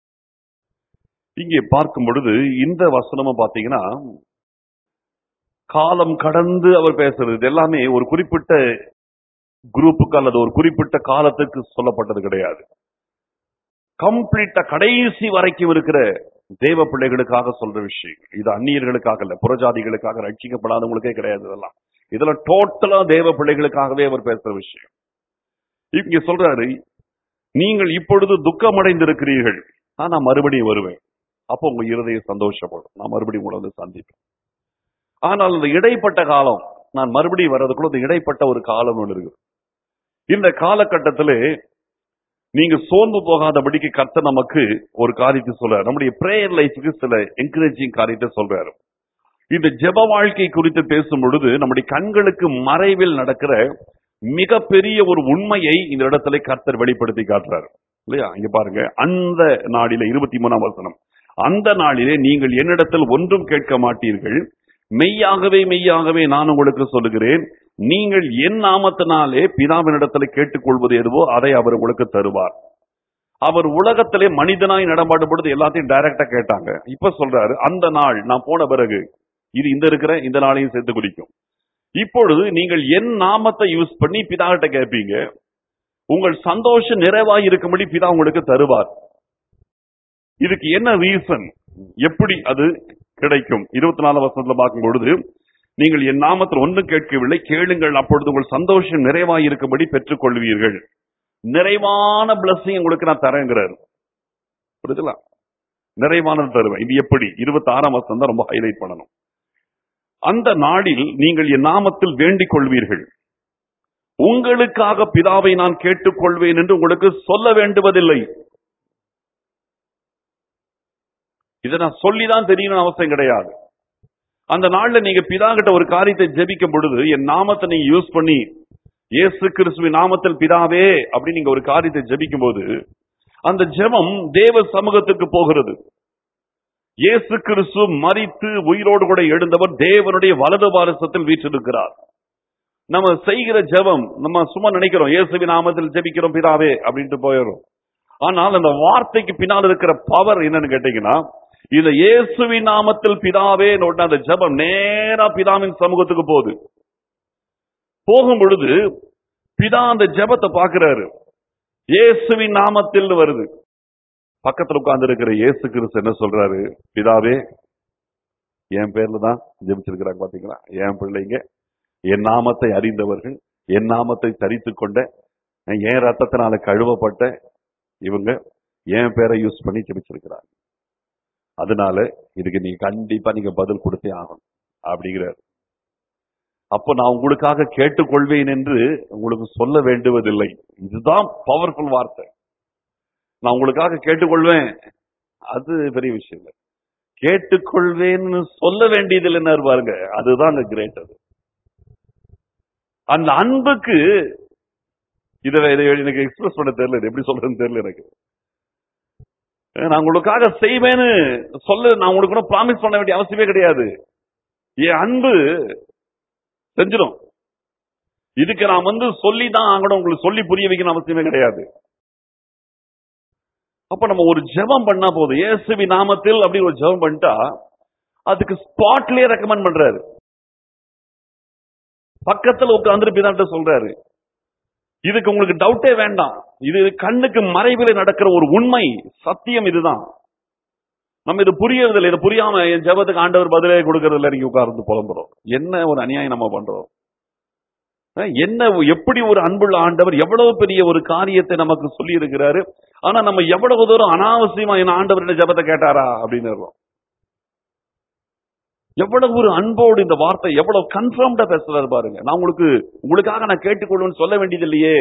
இங்கே பார்க்கும் பொழுது இந்த வசனமும் பாத்தீங்கன்னா காலம் கடந்து அவர் பேசுறது எல்லாமே ஒரு குறிப்பிட்ட குரூப்புக்கு அல்லது ஒரு குறிப்பிட்ட காலத்துக்கு சொல்லப்பட்டது கிடையாது. கம்ப்ளீட்டா கடைசி வரைக்கும் இருக்கிற தேவ பிள்ளைகளுக்காக சொல்ற விஷயம். இது அந்நியர்களுக்காக இல்ல, புறஜாதிகளுக்காக, ரட்சிக்கப்படாதவங்களுக்கே கிடையாது. இதெல்லாம் இதுல டோட்டலா தேவ பிள்ளைகளுக்காகவே அவர் பேசுற விஷயம். இங்க சொல்றாரு, நீங்கள் இப்பொழுது துக்கமடைந்திருக்கிறீர்கள், நான் மறுபடியும் வருவேன். அப்போ உங்க இருதயம் சந்தோஷப்படும், நான் மறுபடியும் உங்களை வந்து சந்திப்பேன். ஆனால் இந்த இடைப்பட்ட காலம், நான் மறுபடியும் வர்றதுக்குள்ள இந்த இடைப்பட்ட ஒரு காலம் ஒன்று இருக்கு. இந்த காலகட்டத்திலே நீங்க சோர்ந்து போகாதபடிக்கு கர்த்தர் நமக்கு ஒரு காரியத்தை சொல்றாரு. நம்முடைய பிரேயர் லைஃப்க்கு சில என்கரேஜிங் காரியத்தை சொல்றாரு. இந்த ஜெப வாழ்க்கை குறித்து பேசும் பொழுது நம்முடைய கண்களுக்கு மறைவில் நடக்கிற மிகப்பெரிய ஒரு உண்மையை இந்த இடத்துல கர்த்தர் வெளிப்படுத்தி காட்டுறாரு இல்லையா? இங்க பாருங்க, அந்த நாளிலே இருபத்தி மூணாம் வசனம், அந்த நாளிலே நீங்கள் என்னிடத்தில் ஒன்றும் கேட்க மாட்டீர்கள், மெய்யாகவே மெய்யாகவே நான் உங்களுக்கு சொல்லுகிறேன், நீங்கள் என் நாமத்தினாலே பிதாவினிடத்தில் கேட்டுக்கொள்வது எதுவோ அதை அவர் உங்களுக்கு தருவார். அவர் உலகத்திலே மனிதனாய் நடமாடும் பொழுது எல்லாத்தையும் டைரக்டா கேட்டாங்க. இப்ப சொல்றாரு, அந்த நாள் நான் போன பிறகு இது இந்த இருக்கிற இந்த நாளையும் சேர்த்து குறிக்கும். இப்பொழுது நீங்கள் என் நாமத்தை யூஸ் பண்ணி பிதா கிட்ட கேட்பீங்க, உங்கள் சந்தோஷம் நிறைவாய் இருக்கும்படி பிதா உங்களுக்கு தருவார். இதுக்கு என்ன ரீசன், எப்படி அது கிடைக்கும்? இருபத்தி நாலு வருஷத்துல பார்க்கும் பொழுது, நீங்கள் என் நாமத்தில் ஒன்றும் கேட்கவில்லை, கேளுங்கள், அப்பொழுது உங்கள் சந்தோஷம் நிறைவாய் இருக்கும்படி பெற்றுக் கொள்வீர்கள். நிறைவான பிளஸிங் உங்களுக்கு நான் தரேங்கிறாரு. புரியுதுங்களா? நிறைவானது தருவேன். இது எப்படி? இருபத்தி ஆறாம் வருஷம் தான் ரொம்ப ஹைலைட் பண்ணணும். அந்த நாளில் நீங்கள் என் நாமத்தில் வேண்டிக் கொள்வீர்கள், உங்களுக்காக பிதாவை நான் கேட்டுக்கொள்வேன் என்று உங்களுக்கு சொல்ல வேண்டுவதில்லை. இதை நான் சொல்லிதான் தெரியணும் அவசியம் கிடையாது. அந்த நாள்ல நீங்க பிதா கிட்ட ஒரு காரியத்தை ஜெபிக்கும் பொழுது, என் நாமத்தை நீங்க யூஸ் பண்ணி இயேசு கிறிஸ்துவின் நாமத்தில் பிதாவே அப்படி நீங்க ஒரு காரியத்தை ஜெபிக்கும் போது, அந்த ஜெபம் தேவ சமூகத்துக்கு போகிறது. இயேசு கிறிஸ்து மரித்து உயிரோடு கூட எழுந்தவர் தேவனுடைய வலது பாரசத்தில் வீற்றிருக்கிறார். நம்ம செய்கிற ஜெபம் நம்ம சும்மா நினைக்கிறோம், இயேசுவின் நாமத்தில் ஜெபிக்கிறோம் பிதாவே அப்படின்ட்டு போயிடும். ஆனால் அந்த வார்த்தைக்கு பின்னால் இருக்கிற பவர் என்னன்னு கேட்டீங்கன்னா, இந்த இயேசுவின் நாமத்தில் பிதாவே அந்த ஜெபம் நேரா பிதாவின் சமூகத்துக்கு போகுது. போகும் பொழுது பிதா அந்த ஜெபத்தை பார்க்கிறாரு, இயேசுவின் நாமத்தில் வருது. பக்கத்துல உட்கார்ந்து இருக்கிற இயேசு கிறிஸ்து என்ன சொல்றாரு? பிதாவே, என் பேர்ல தான் ஜெபிச்சிருக்கிறாங்க பாத்தீங்களா, என் பிள்ளைங்க, என் நாமத்தை அறிந்தவர்கள், என் நாமத்தை தரித்துக் கொண்ட, என் ரத்தத்தினால கழுவப்பட்ட இவங்க என் பேரை யூஸ் பண்ணி ஜெபிச்சிருக்கிறாங்க. அதனால இதுக்கு நீங்க கண்டிப்பா நீங்க பதில் கொடுத்தே ஆகணும் அப்படிங்கிறார். அப்ப நான் உங்களுக்காக கேட்டுக்கொள்வேன் என்று உங்களுக்கு சொல்ல வேண்டுவதில்லை. இதுதான் பவர்ஃபுல் வார்த்தை. நான் உங்களுக்காக கேட்டுக்கொள்வேன், அது பெரிய விஷயம் இல்லை. கேட்டுக்கொள்வேன்னு சொல்ல வேண்டியதில்லை என்ன பாருங்க, அதுதான் கிரேட். அது அந்த அன்புக்கு இதை எனக்கு எக்ஸ்பிரஸ் பண்ண தெரியல, எப்படி சொல்றதுன்னு தெரியல எனக்கு. நான் உங்களுக்காக செய்வேன்னு சொல்ல நான் உங்களுக்கு கூட ப்ராமிஸ் பண்ண வேண்டிய அவசியமே கிடையாது. என் அன்பு செஞ்சிடும். இதுக்கு நான் வந்து சொல்லி தான் ஆகணும், உங்களுக்கு சொல்லி புரிய வைக்கணும் அவசியமே கிடையாது. அப்ப நம்ம ஒரு ஜெபம் பண்ணா போதும், இயேசுவின் நாமத்தில் அப்படி ஒரு ஜெபம் பண்ணிட்டா அதுக்கு ஸ்பாட்லயே ரெக்கமெண்ட் பண்றாரு. பக்கத்துல உட்கார்ந்து பிதாட்ட சொல்றாரு. இதுக்கு உங்களுக்கு டவுட்டே வேண்டாம். இது கண்ணுக்கு மறைவில் நடக்கிற ஒரு உண்மை சத்தியம். இதுதான் நம்ம இது புரியறதில்லை. இது புரியாம என் ஜெபத்துக்கு ஆண்டவர் பதிலே கொடுக்கறது இல்லை, நீங்க உட்கார்ந்து புலம்புறோம். என்ன ஒரு அநியாயம் நம்ம பண்றோம். என்ன எப்படி ஒரு அன்புள்ள ஆண்டவர் எவ்வளவு பெரிய ஒரு காரியத்தை நமக்கு சொல்லி இருக்கிறாரு. ஆனா நம்ம எவ்வளவு தூரம் அனாவசியமா என் ஆண்டவர் என்ன ஜெபத்தை கேட்டாரா அப்படின்னு இருக்கோம். எவ்வளவு ஒரு அன்போடு இந்த வார்த்தை எவ்வளவு கன்ஃபார்ம்டா பேசுறாரு பாருங்க. நான் உங்களுக்கு உங்களுக்காக நான் கேட்டுக்கொள்வேன்னு சொல்ல வேண்டியது இல்லையே.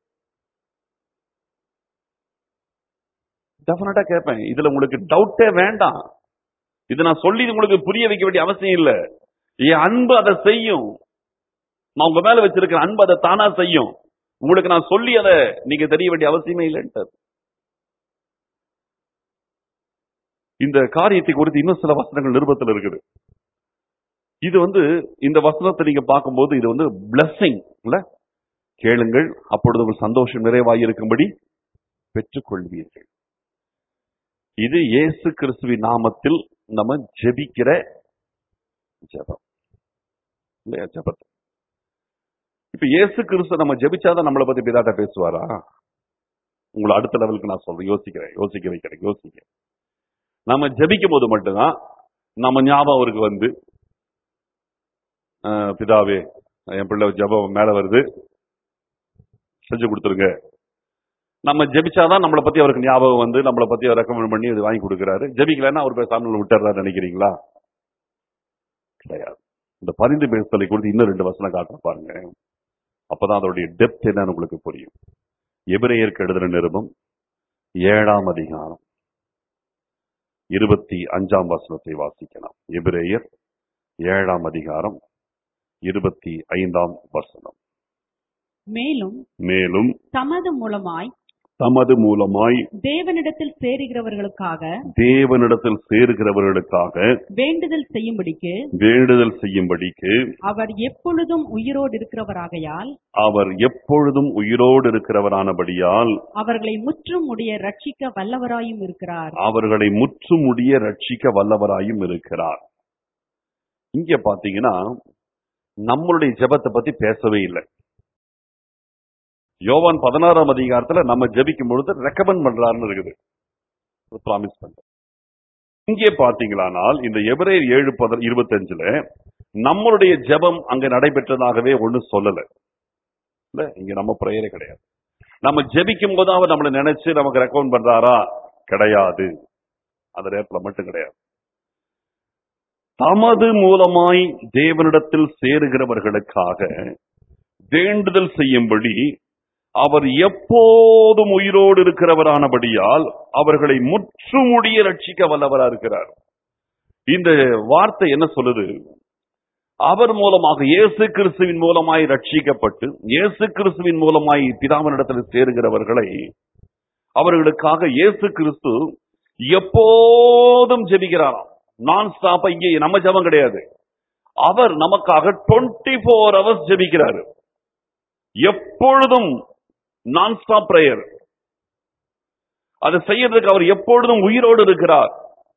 டெஃபினட்டா கேட்பேன். இதுல உங்களுக்கு டவுட்டே வேண்டாம். இது நான் சொல்லி உங்களுக்கு புரிய வைக்க வேண்டிய அவசியம் இல்லை. என் அன்பு அதை செய்யும். நான் உங்க மேல வச்சிருக்கிற அன்பு அதை தானா செய்யும். உங்களுக்கு நான் சொல்லி அதை நீங்க தெரிய வேண்டிய அவசியமே இல்லைன்ட்டு. இந்த காரியத்தை குறித்து இன்னும் சில வசனங்கள் நிருபத்தில் இருக்குது. இது வந்து இந்த வசனத்தை நீங்க பார்க்கும்போது இது வந்து பிளஸிங் இல்ல, கேளுங்கள் அப்பொழுது உங்கள் சந்தோஷம் நிறைவாயிருக்கும்படி பெற்றுக்கொள்வீர்கள். இது இயேசு கிறிஸ்துவின் நாமத்தில் நம்ம ஜெபிக்கிற ஜெபம் இல்லையா? ஜெபத்தை இப்ப இயேசு கிறிஸ்து நம்ம ஜெபிச்சாதான் நம்மளை பத்தி பிதாட்ட பேசுவாரா? உங்களை அடுத்த லெவலுக்கு நான் சொல்றேன், யோசிக்கிறேன், யோசிக்க வைக்கிறேன், யோசிக்க. நம்ம ஜெபிக்கும் போது மட்டும்தான் நம்ம ஞாபகம் அவருக்கு வந்து, அஹ், பிதாவே என் பிள்ளை ஜெபம் மேல வருது, செஞ்சு கொடுத்துருங்க. நம்ம ஜெபிச்சாதான் நம்மளை பத்தி அவருக்கு ஞாபகம் வந்து நம்மளை பத்தி அவர் ரெக்கமெண்ட் பண்ணி அது வாங்கி கொடுக்குறாரு. ஜெபிக்கலன்னா அவர் பேசாமல் விட்டுறாரு நினைக்கிறீங்களா? கிடையாது. இந்த பரிந்து பேசுதலை குறித்து இன்னும் ரெண்டு வசனம் காட்டுற பாருங்க. அப்பதான் அதோடைய டெப்த் என்னன்னு உங்களுக்கு புரியும். எபிரேயருக்கு எழுதுற நிருபம் ஏழாம் அதிகாரம் இருபத்தி அஞ்சாம் வசனத்தை வாசிக்கலாம். எபிரேயர் ஏழாம் அதிகாரம் இருபத்தி ஐந்தாம் வசனம். மேலும் மேலும் தமது மூலமாய் தமது மூலமாய் தேவனிடத்தில் சேருகிறவர்களுக்காக தேவனிடத்தில் சேருகிறவர்களுக்காக வேண்டுதல் செய்யும்படிக்கு வேண்டுதல் செய்யும்படிக்கு அவர் எப்பொழுதும் உயிரோடு இருக்கிறவராகையால் அவர் எப்பொழுதும் உயிரோடு இருக்கிறவரானபடியால் அவர்களை முற்றும் முடிய ரட்சிக்க வல்லவராயும் இருக்கிறார். அவர்களை முற்றுமுடிய ரட்சிக்க வல்லவராயும் இருக்கிறார். இங்க பாத்தீங்கன்னா நம்மளுடைய ஜெபத்தை பத்தி பேசவே இல்லை. யோவான் பதினாறாம் அதிகாரத்துல நம்ம ஜெபிக்கும் பொழுது ரெக்கமெண்ட் பண்றாருன்னு இருக்குது, ப்ராமிஸ் பண்ற. இங்கே பாத்தீங்களானால் இந்த எபிரேயர் ஏழு இருபத்தி அஞ்சுல நம்மளுடைய ஜெபம் அங்க நடைபெற்றதாகவே ஒண்ணு சொல்லல. இல்ல, இங்க நம்ம பிரேயரே கிடையாது. நம்ம ஜெபிக்கும் போது அவர் நம்மளை நினைச்சு நமக்கு ரெக்கமெண்ட் பண்றாரா? கிடையாது. அந்த நேரத்துல மட்டும் கிடையாது. தமது மூலமாய் தேவனிடத்தில் சேருகிறவர்களுக்காக வேண்டுதல் செய்யும்படி அவர் எப்போதும் உயிரோடு இருக்கிறவரானபடியால் அவர்களை முற்றுமுடிய ரட்சிக்க வல்லவரா இருக்கிறார். இந்த வார்த்தை என்ன சொல்லுது? அவர் மூலமாக, இயேசு கிறிஸ்துவின் மூலமாய் ரட்சிக்கப்பட்டு இயேசு கிறிஸ்துவின் மூலமாய் பிதாவினிடத்தில் சேருகிறவர்களை அவர்களுக்காக இயேசு கிறிஸ்து எப்போதும் ஜெபிக்கிறாராம். நான் ஸ்டாப்பா. இங்கே நம்ம ஜெபம் கிடையாது. அவர் நமக்காக டுவெண்ட்டி போர் ஹவர்ஸ் ஜெபிக்கிறாரு. எப்பொழுதும் நான் ஸ்டாப் பிரேயர். அதை செய்யறதுக்கு அவர் எப்பொழுதும் உயிரோடு இருக்கிறார்.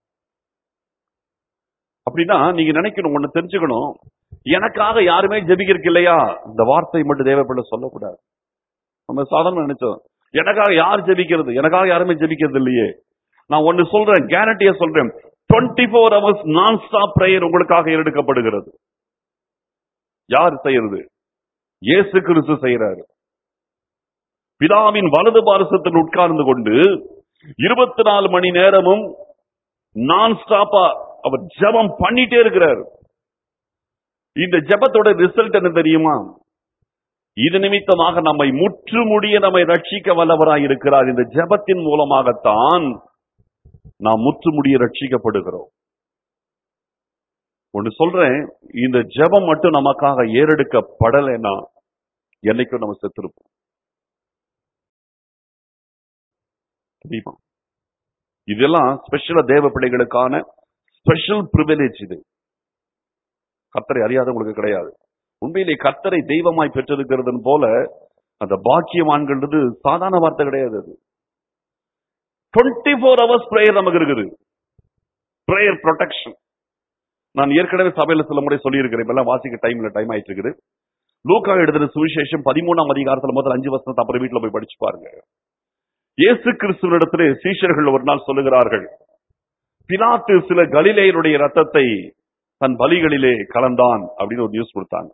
அப்படின்னா நீங்க நினைக்கணும், ஒண்ணு தெரிஞ்சுக்கணும், எனக்காக யாருமே ஜெபிக்கிறதுக்கு இல்லையா? இந்த வார்த்தை மட்டும் தேவைப்பட சொல்லக்கூடாது. நம்ம சாதாரண நினைச்சோம், எனக்காக யார் ஜெபிக்கிறது? எனக்காக யாருமே ஜெபிக்கிறது இல்லையே. நான் ஒன்னு சொல்றேன், கேரண்டியா சொல்றேன், twenty four hours non stop prayer உங்களுக்காக எடுக்கப்படுகிறது. யார் செய்யறது? இயேசு கிறிஸ்து செய்யறாரு. பிதாவின் வலது பாரசத்தில் உட்கார்ந்து கொண்டு இருபத்தி நாலு மணி நேரமும் நான் ஸ்டாப்பா அவர் ஜெபம் பண்ணிட்டே இருக்கிறார். இந்த ஜெபத்தோட ரிசல்ட் என்ன தெரியுமா? இது நிமித்தமாக நம்மை முற்றுமுடிய நம்மை ரட்சிக்க வல்லவராய் இருக்கிறார். இந்த ஜெபத்தின் மூலமாகத்தான் நாம் முற்றுமுடிய ரட்சிக்கப்படுகிறோம். ஒன்று சொல்றேன், இந்த ஜெபம் மட்டும் நமக்காக ஏறெடுக்கப்படலைன்னா என்னைக்கும் நம்ம செத்துருப்போம். இதெல்லாம் ஸ்பெஷலா தேவ பிள்ளைகளுக்கான ஸ்பெஷல் பிரிவிலேஜ். இது கர்த்தரை அறியாதவங்களுக்கு கிடையாது. உண்மையிலே கர்த்தரை தெய்வமாய் பெற்றிருக்கிறது போல அந்த பாக்கியவான்கிறது சாதாரண வார்த்தை கிடையாது. அது டுவெண்ட்டி போர் ஹவர்ஸ் பிரேயர் நமக்கு இருக்குது. Prayer protection. நான் ஏற்கனவே சபையில சில முறை சொல்லி இருக்கிறேன். இப்பெல்லாம் வாசிக்க டைம்ல டைம் ஆயிட்டு இருக்குது. லூக்கா எழுதின சுவிசேஷம் பதிமூணாம் அதிகாரத்துல முதல் அஞ்சு வருஷத்தை அப்புறம் வீட்டுல போய் படிச்சு பாருங்க. இயேசு கிறிஸ்துவினிடத்திலே சீஷர்கள் ஒரு நாள் சொல்லுகிறார்கள், பிலாத்து சில கலிலேயருடைய ரத்தத்தை தன் பலிகளிலே கலந்தான் அப்படின்னு ஒரு நியூஸ் கொடுத்தாங்க.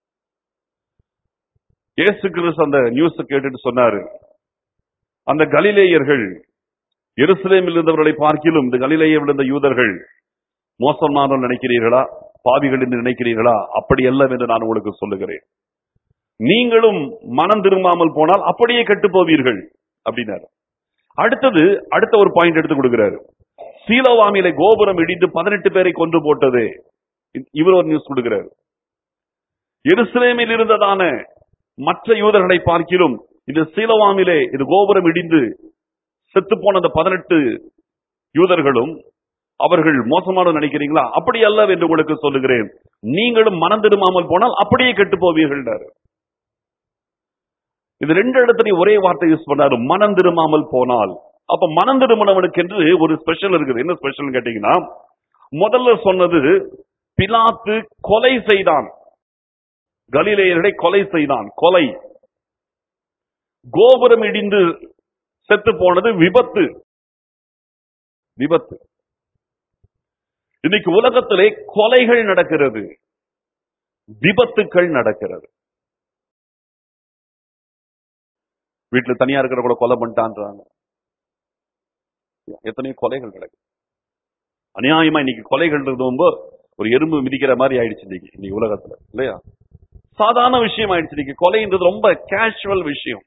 இயேசு கிறிஸ்து அந்த நியூஸ் கேட்டுட்டு சொன்னாரு, அந்த கலிலேயர்கள் எருசலேமில் இருந்தவர்களை பார்க்கிலும் இந்த கலிலேயில் இருந்த யூதர்கள் மோசமான நினைக்கிறீர்களா, பாவிகள் என்று நினைக்கிறீர்களா? அப்படி அல்ல என்று நான் உங்களுக்கு சொல்லுகிறேன். நீங்களும் மனம் திரும்பாமல் போனால் அப்படியே கெட்டு போவீர்கள் அப்படின்னாரு. அடுத்தது அடுத்த ஒரு பாயிண்ட் எடுத்து கொடுக்கிறாரு. சீலோவாமிலே கோபுரம் இடிந்து பதினெட்டு பேரை கொன்று போட்டது. இவர் ஒரு நியூஸ் கொடுக்கிறார். எருசலேமில் இருந்ததான மற்ற யூதர்களை பார்க்கிலும் இந்த சீலோவாமிலே இது கோபுரம் இடிந்து செத்து போன அந்த பதினெட்டு யூதர்களும் அவர்கள் மோசமான நினைக்கிறீங்களா? அப்படி அல்ல என்று உங்களுக்கு சொல்லுகிறேன். நீங்களும் மனம் திரும்பாமல் போனால் அப்படியே கெட்டு போவீர்கள். இது ரெண்டு இடத்துலயும் ஒரே வார்த்தை யூஸ் பண்ணாரு, மனம் திரும்பாமல் போனால். அப்ப மனம் திரும்பினவனுக்கு என்று ஒரு ஸ்பெஷல் இருக்குது. என்ன ஸ்பெஷல் கேட்டீங்கன்னா, முதல்ல சொன்னது பிலாத்து கொலை செய்தான், கலிலேயர்களை கொலை செய்தான். கொலை. கோபுரம் இடிந்து செத்து போனது விபத்து. விபத்து. இன்னைக்கு உலகத்திலே கொலைகள் நடக்கிறது, விபத்துக்கள் நடக்கிறது. வீட்டுல தனியா இருக்கிற கூட கொலை பண்ணிட்டான்றாங்க. எத்தனையோ கொலைகள் நடக்குது. அநியாயமா இன்னைக்கு கொலைகள் ரொம்ப ஒரு எறும்பு மிதிக்கிற மாதிரி ஆயிடுச்சு இன்னைக்கு இன்னைக்கு உலகத்துல, இல்லையா? சாதாரண விஷயம் ஆயிடுச்சு. இன்னைக்கு கொலைன்றது ரொம்ப கேஷுவல் விஷயம்.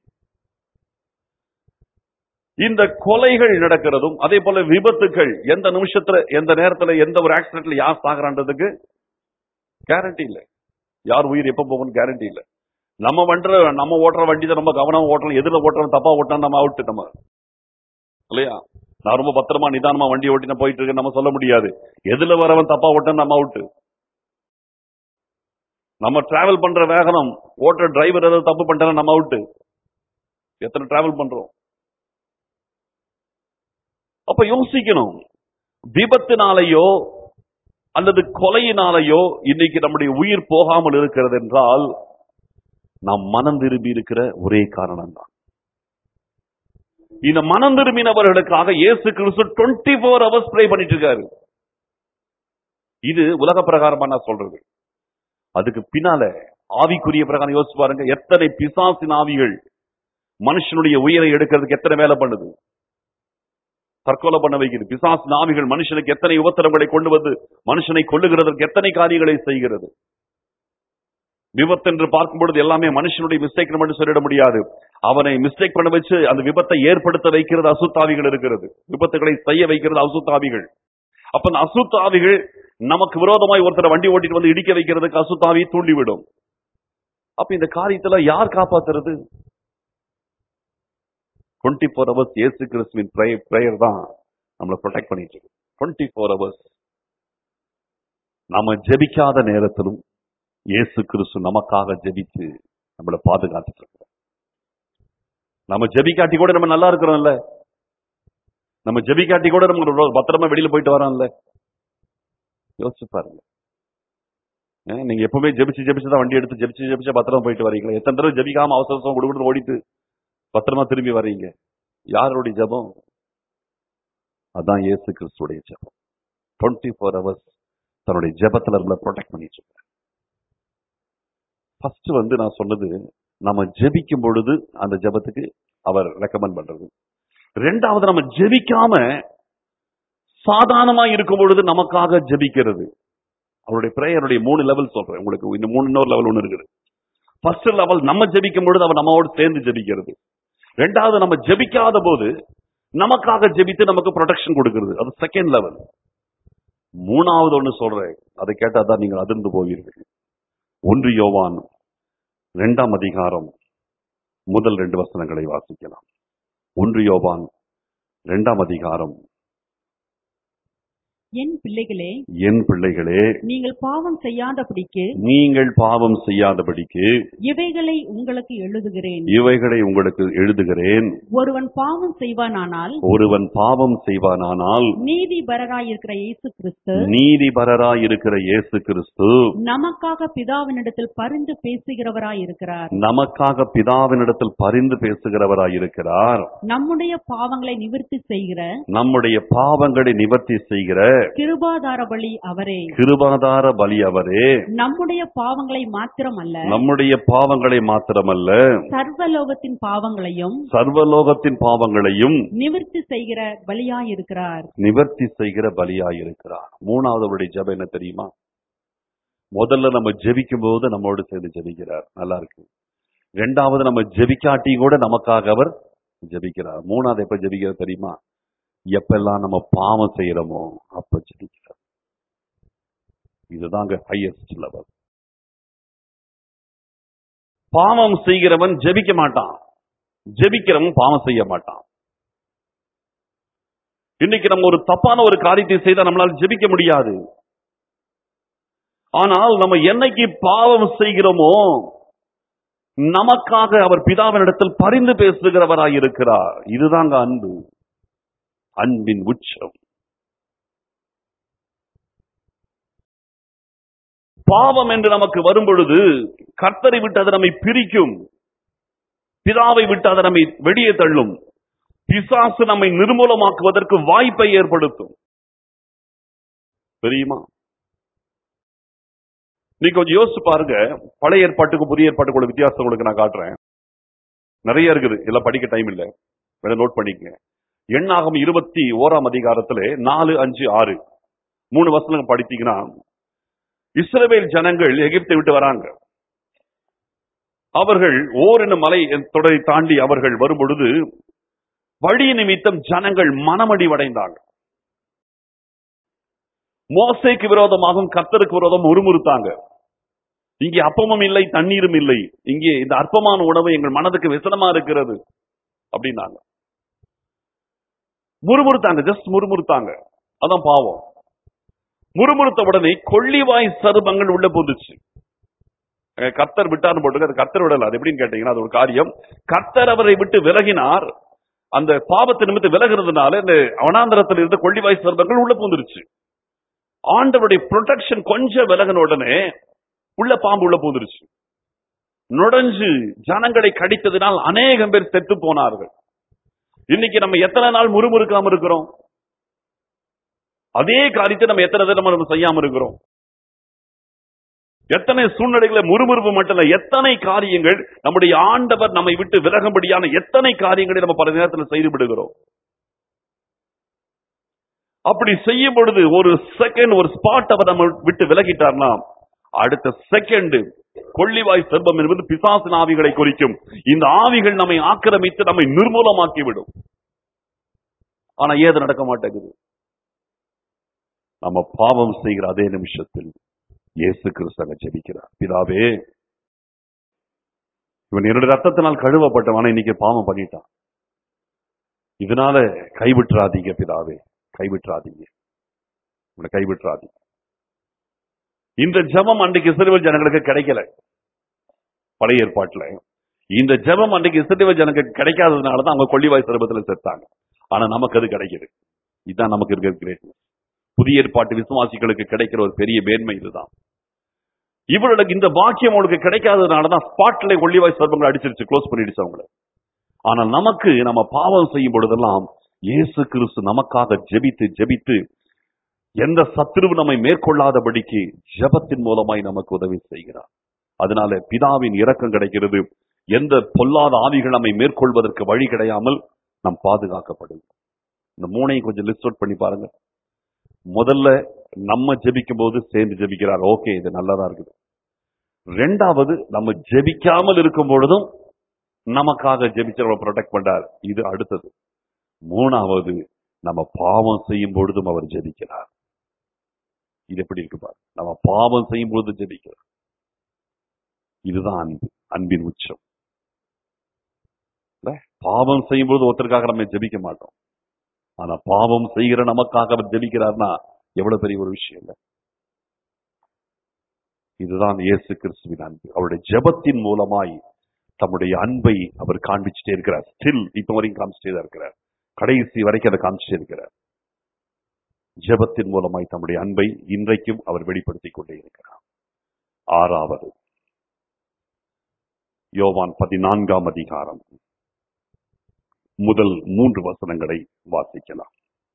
இந்த கொலைகள் நடக்கிறதும் அதே போல விபத்துக்கள், எந்த நிமிஷத்துல எந்த நேரத்துல எந்த ஒரு ஆக்சிடென்ட்ல யார் சாகுறான்றதுக்கு கேரண்டி இல்லை. யார் உயிர் எப்ப போகணும்னு கேரண்டி இல்லை. நம்ம பண்ற நம்ம ஓட்டுற வண்டி தான் நம்ம கவனம் ஓட்டணும். எதிரில் ஓட்டுறோம் தப்பா ஓட்டினா நம்ம அவுட், நம்ம இல்லையா? நான் ரொம்ப பத்திரமா நிதானமா வண்டி ஓட்டி நான் போயிட்டு இருக்கேன் நம்ம சொல்ல முடியாது. எதுல வரவன் தப்பா ஓட்டினா நம்ம அவுட். நம்ம டிராவல் பண்ற வேகனம், ஓட்டுற டிரைவர் ஏதாவது தப்பு பண்ணிட்டா நம்ம அவுட். எத்தனை டிராவல் பண்றோம்? அப்ப யோசிக்கணும். விபத்தினாலேயோ அல்லது கொலையினாலேயோ இன்னைக்கு நம்முடைய உயிர் போகாமல் இருக்கிறது என்றால் நாம் மனம் திரும்பி இருக்கிற ஒரே காரணம் தான். இந்த மனம் திரும்பினவர்களுக்காக இயேசு கிறிஸ்து டுவெண்ட்டி ஃபோர் ஹவர்ஸ் ப்ரே பண்ணிட்டு இருக்காரு. இது உலக பிரகாரமா நான் சொல்றது. அதுக்கு பின்னால ஆவிக்குரிய பிரகாரம் யோசிச்சு பாருங்க. எத்தனை பிசாசின் ஆவிகள் மனுஷனுடைய உயிரை எடுக்கிறதுக்கு எத்தனை வேலை பண்ணுது, தற்கொலை பண்ண வைக்கிறது. பிசாசின் ஆவிகள் மனுஷனுக்கு எத்தனை உபத்திரங்களை கொண்டு வந்து மனுஷனை கொல்லுகிறதற்கு எத்தனை காரியங்களை செய்கிறது. விபத்து என்று பார்க்கும் பொழுது எல்லாமே மனுஷனுடைய மிஸ்டேக் மட்டும் சொல்லிட முடியாது. அவனை மிஸ்டேக் பண்ண வச்சு அந்த விபத்தை ஏற்படுத்த வைக்கிறது அசுத்தாவிகள் இருக்கிறது. விபத்துகளை செய்ய வைக்கிறது அசுத்தாவிகள். அப்ப அந்த அசுத்தாவிகள் நமக்கு விரோதமாய் ஒருத்தர் வண்டி ஓட்டிட்டு வந்து இடிக்க வைக்கிறதுக்கு அசுத்தாவி தூண்டிவிடும். அப்ப இந்த காரியத்துல யார் காப்பாத்துறது? டுவெண்ட்டி ஃபோர் ஹவர்ஸ் இயேசு கிறிஸ்துவின் பிரேயர் தான் நம்மளை ப்ரொடெக்ட் பண்ணிட்டு இருக்கு. டுவெண்ட்டி ஃபோர் ஹவர்ஸ் நம்ம ஜெபிக்காத நேரத்திலும் இயேசு கிறிஸ்து நமக்காக ஜெபித்து நம்மளை பாதுகாத்துட்டு இருக்கிறார். நம்ம ஜெபிக்காட்டி கூட நம்ம நல்லா இருக்கிறோம்ல. நம்ம ஜெபிக்காட்டி கூட நம்ம பத்திரமா வெளியில போயிட்டு வரோம்ல. யோசிச்சு பாருங்க. நீங்க எப்பவுமே ஜெபிச்சு ஜெபிச்சுதான் வண்டி எடுத்து ஜெபிச்சு ஜெபிச்சு பத்திரமா போயிட்டு வரீங்களா? எத்தனை தடவை ஜெபிக்காம அவசரம் கொடுத்து ஓடிட்டு பத்திரமா திரும்பி வர்றீங்க? யாருடைய ஜெபம்? அதான் இயேசு கிறிஸ்துடைய ஜெபம். டுவெண்ட்டி ஃபோர் ஹவர்ஸ் தன்னுடைய ஜெபத்துல நம்மளை ப்ரொடெக்ட் பண்ணிட்டு இருக்கார். ஃபர்ஸ்ட் வந்து நான் சொன்னது, நம்ம ஜெபிக்கும் பொழுது அந்த ஜெபத்துக்கு அவர் ரெக்கமெண்ட் பண்றது. ரெண்டாவது, நம்ம ஜெபிக்காம சாதாரணமா இருக்கும் பொழுது நமக்காக ஜெபிக்கிறது. அவருடைய பிரேயருடைய மூணு லெவல் சொல்றேன் உங்களுக்கு. இந்த மூணு இன்னொரு லெவல் ஒன்று இருக்குது. ஃபர்ஸ்ட் லெவல் நம்ம ஜெபிக்கும் பொழுது அவர் நம்மோடு சேர்ந்து ஜெபிக்கிறது. ரெண்டாவது, நம்ம ஜெபிக்காத போது நமக்காக ஜெபித்து நமக்கு ப்ரொடெக்ஷன் கொடுக்கிறது. அது செகண்ட் லெவல். மூணாவது ஒன்று சொல்றேன், அதை கேட்டாதான் நீங்கள் அதிர்ந்து போவீர்கள். ஒன்று யோவான் இரண்டாம் அதிகாரம் முதல் ரெண்டு வசனங்களை வாசிக்கலாம். ஒன்று யோவான் இரண்டாம் அதிகாரம். என் பிள்ளைகளே, என் பிள்ளைகளே, நீங்கள் பாவம் செய்யாதபடிக்கு நீங்கள் பாவம் செய்யாதபடிக்கு இவைகளை உங்களுக்கு எழுதுகிறேன். இவைகளை உங்களுக்கு எழுதுகிறேன். ஒருவன் பாவம் செய்வானானால் ஒருவன் பாவம் செய்வானானால் நீதிபரராயிருக்கிற இயேசு கிறிஸ்து நீதிபரராயிருக்கிற இயேசு கிறிஸ்து நமக்காக பிதாவினிடத்தில் பரிந்து பேசுகிறவராயிருக்கிறார். நமக்காக பிதாவினிடத்தில் பரிந்து பேசுகிறவராயிருக்கிறார். நம்முடைய பாவங்களை நிவர்த்தி செய்கிற நம்முடைய பாவங்களை நிவர்த்தி செய்கிற கிருபாதார பலி அவரே. கிருபாதார பலி அவரே. நம்முடைய பாவங்களை மாத்திரமல்ல நம்முடைய பாவங்களை மாத்திரமல்ல சர்வலோகத்தின் பாவங்களையும் சர்வலோகத்தின் பாவங்களையும் நிவர்த்தி செய்கிற பலியாயிருக்கிறார். நிவர்த்தி செய்கிற பலியாயிருக்கிறார். மூணாவது அவருடைய ஜெபம் என்ன தெரியுமா? முதல்ல நம்ம ஜெபிக்கும் போது நம்மோடு சேர்ந்து ஜெபிக்கிறார். நல்லா இருக்கு. ரெண்டாவது, நம்ம ஜெபிக்காட்டி கூட நமக்காக அவர் ஜெபிக்கிறார். மூணாவது எப்ப ஜெபிக்கிறார் தெரியுமா? எப்பெல்லாம் நம்ம பாவம் செய்யறோமோ அப்ப ஜெபிக்கிறார். இதுதாங்க ஹையஸ்ட் லெவல். பாவம் செய்கிறவன் ஜெபிக்க மாட்டான், ஜெபிக்கிறவன் பாவம் செய்ய மாட்டான். இன்னைக்கு நம்ம ஒரு தப்பான ஒரு காரியத்தை செய்தா நம்மளால ஜெபிக்க முடியாது. ஆனால் நம்ம என்னைக்கு பாவம் செய்கிறோமோ நமக்காக அவர் பிதாவினிடத்தில் பரிந்து பேசுகிறவராய் இருக்கிறார். இதுதாங்க அன்பு, அன்பின் உச்சம். பாவம் என்று நமக்கு வரும் பொழுது கர்த்தரை விட்டு அது நம்மை பிரிக்கும், பிதாவை விட்டு அதை நம்மை வெளியே தள்ளும். பிசாசு நம்மை நிர்மூலமாக்குவதற்கு வாய்ப்பை ஏற்படுத்தும். தெரியுமா? நீ கொஞ்சம் யோசிச்சு பாருங்க. பழைய ஏற்பாட்டுக்கு புதிய ஏற்பாட்டுக்கு உள்ள வித்தியாசம் உங்களுக்கு நான் காட்டுறேன். நிறைய இருக்குது, எல்லாம் படிக்க டைம் இல்லை, வேணா நோட் பண்ணிக்கங்க. எண்ணாகமம் இருபத்தி ஓராம் அதிகாரத்துல நாலு அஞ்சு ஆறு மூணு வசனங்கள் படித்தீங்கன்னா, இஸ்ரவேல் ஜனங்கள் எகிப்தை விட்டு வராங்க. அவர்கள் ஓர் என்னும் மலை தொடரை தாண்டி அவர்கள் வரும் பொழுது வழி நிமித்தம் ஜனங்கள் மனமடிவடைந்தாங்க. மோசேக்கு விரோதமாகவும் கர்த்தருக்கு விரோதம் உருமுறுத்தாங்க. இங்கே அப்பமும் இல்லை, தண்ணீரும் இல்லை, இங்கே இந்த அற்பமான உணவு எங்கள் மனதுக்கு விசனமா இருக்கிறது அப்படின்னாங்க. முறுமுறுத்தாங்க, ஜஸ்ட் முறுமுறுத்தாங்க. அதான் பாவம். முறுமுறுத்த உடனே கொள்ளிவாய் சருபங்கள் உள்ள போந்துச்சு. கர்த்தர் விட்டார்னு போட்டு, அது கர்த்தர் விடல. அது எப்படின்னு கேட்டீங்கன்னா, அது ஒரு காரியம். கர்த்தர் அவரை விட்டு விலகினார். அந்த பாவத்தை நிமித்து விலகிறதுனால இந்த வனாந்தரத்தில் இருந்த கொள்ளிவாய் சருபங்கள் உள்ள பூந்துருச்சு. ஆண்டவருடைய ப்ரொடெக்ஷன் கொஞ்சம் விலகின உடனே உள்ள பாம்பு உள்ள பூந்துருச்சு. நுழைஞ்சு ஜனங்களை கடித்ததினால் அநேகம் பேர் செத்து போனார்கள். இன்னைக்கு நம்ம எத்தனை நாள் முறுமுறுக்காம இருக்கிறோம்? அதே காரியத்தை நம்ம எத்தனை தினம் நம்ம செய்யாம இருக்கிறோம்? எத்தனை சூழ்நிலைகளை முறுமுறுப்பு மட்டும் இல்ல, எத்தனை காரியங்கள் நம்முடைய ஆண்டவர் நம்மை விட்டு விலகும்படியான எத்தனை காரியங்களை நம்ம பல நேரத்தில் செய்து விடுகிறோம். அப்படி செய்யும் பொழுது ஒரு செகண்ட், ஒரு ஸ்பாட் அவர் நம்ம விட்டு விலகிட்டார்னா, அடுத்த செகண்ட் கொள்ளிவாய் சர்ப்பம் என்பது பிசாசின் ஆவிகளை குறிக்கும். இந்த ஆவிகள் நம்மை ஆக்கிரமித்து நம்மை நிர்மூலமாக்கி விடும். ஆனா ஏது நடக்க மாட்டேங்குது. நம்ம பாவம் செய்கிற அதே நிமிஷத்தில் இயேசு கிறிஸ்து ஜெபிக்கிறார். பிதாவே, இவன் என்னுடைய ரத்தத்தினால் கழுவப்பட்டவன, இன்னைக்கு பாவம் பண்ணிட்டான், இதனால கைவிட்டுறாதீங்க பிதாவே, கைவிட்டுறாதீங்க, இவனை கைவிட்டுறாதீங்க. இந்த ஜெபம் அன்றைக்கு இஸ்ரவேல் ஜனங்களுக்கு கிடைக்கல. பழைய ஏற்பாட்டுல இந்த ஜெபம் அன்றைக்கு இஸ்ரவேல் ஜனங்களுக்கு கிடைக்காததுனாலதான் அவங்க கொள்ளிவாய் சர்ப்பத்துல செத்தாங்க. ஆனா நமக்கு அது கிடைக்குது. இதுதான் நமக்கு இருக்கிற கிரேட்னஸ். புதிய ஏற்பாட்டு விசுவாசிகளுக்கு கிடைக்கிற ஒரு பெரிய மேன்மை இதுதான். இவர்களுக்கு இந்த பாக்கியம் அவங்களுக்கு கிடைக்காததுனாலதான் ஸ்பாட்ல கொள்ளிவாய் சர்ப்பங்களை அடிச்சிருச்சு, க்ளோஸ் பண்ணிடுச்சு அவங்களை. ஆனால் நமக்கு, நம்ம பாவம் செய்யும் பொழுதெல்லாம் இயேசு கிறிஸ்து நமக்காக ஜெபித்து ஜெபித்து எந்த சத்துருவு நம்மை மேற்கொள்ளாதபடிக்கு ஜெபத்தின் மூலமாய் நமக்கு உதவி செய்கிறார். அதனால பிதாவின் இரக்கம் கிடைக்கிறது. எந்த பொல்லாத ஆவிகள் நம்மை மேற்கொள்வதற்கு வழி கிடையாமல் நாம் பாதுகாக்கப்படுது. இந்த மூணையும் கொஞ்சம் லிஸ்ட் அவுட் பண்ணி பாருங்க. முதல்ல நம்ம ஜெபிக்கும் போது சேர்ந்து ஜெபிக்கிறார், ஓகே, இது நல்லதா இருக்குது. ரெண்டாவது, நம்ம ஜெபிக்காமல் இருக்கும் பொழுதும் நமக்காக ஜெபிச்சவரை ப்ரொடெக்ட் பண்றார், இது அடுத்தது. மூணாவது, நம்ம பாவம் செய்யும் பொழுதும் அவர் ஜெபிக்கிறார். இது எப்படி இருக்கு பாரு, நம்ம பாவம் செய்யும் பொழுது ஜெபிக்கிறார். இதுதான் அன்பு, அன்பின் உச்சம். பாவம் செய்யும் பொழுது ஒருத்தருக்காக நம்ம ஜெபிக்க மாட்டோம். ஆனா பாவம் செய்கிற நமக்காக அவர் ஜெபிக்கிறார்னா எவ்வளவு பெரிய ஒரு விஷயம் இல்ல. இதுதான் இயேசு கிறிஸ்துவின் அன்பு. அவருடைய ஜெபத்தின் மூலமாய் தம்முடைய அன்பை அவர் காண்பிச்சுட்டே இருக்கிறார். ஸ்டில் இப்ப வரைக்கும் காமிச்சிட்டே தான் இருக்கிறார். கடைசி வரைக்கும் அதை காமிச்சிட்டே இருக்கிறார். ஜெபத்தின் மூலமாய் தம்முடைய அன்பை இன்றைக்கும் அவர் வெளிப்படுத்திக் கொண்டே இருக்கிறார். ஆறாவது, யோவான் பதினான்காம் அதிகாரம் முதல் மூன்று வசனங்களை வாசிக்கலாம்.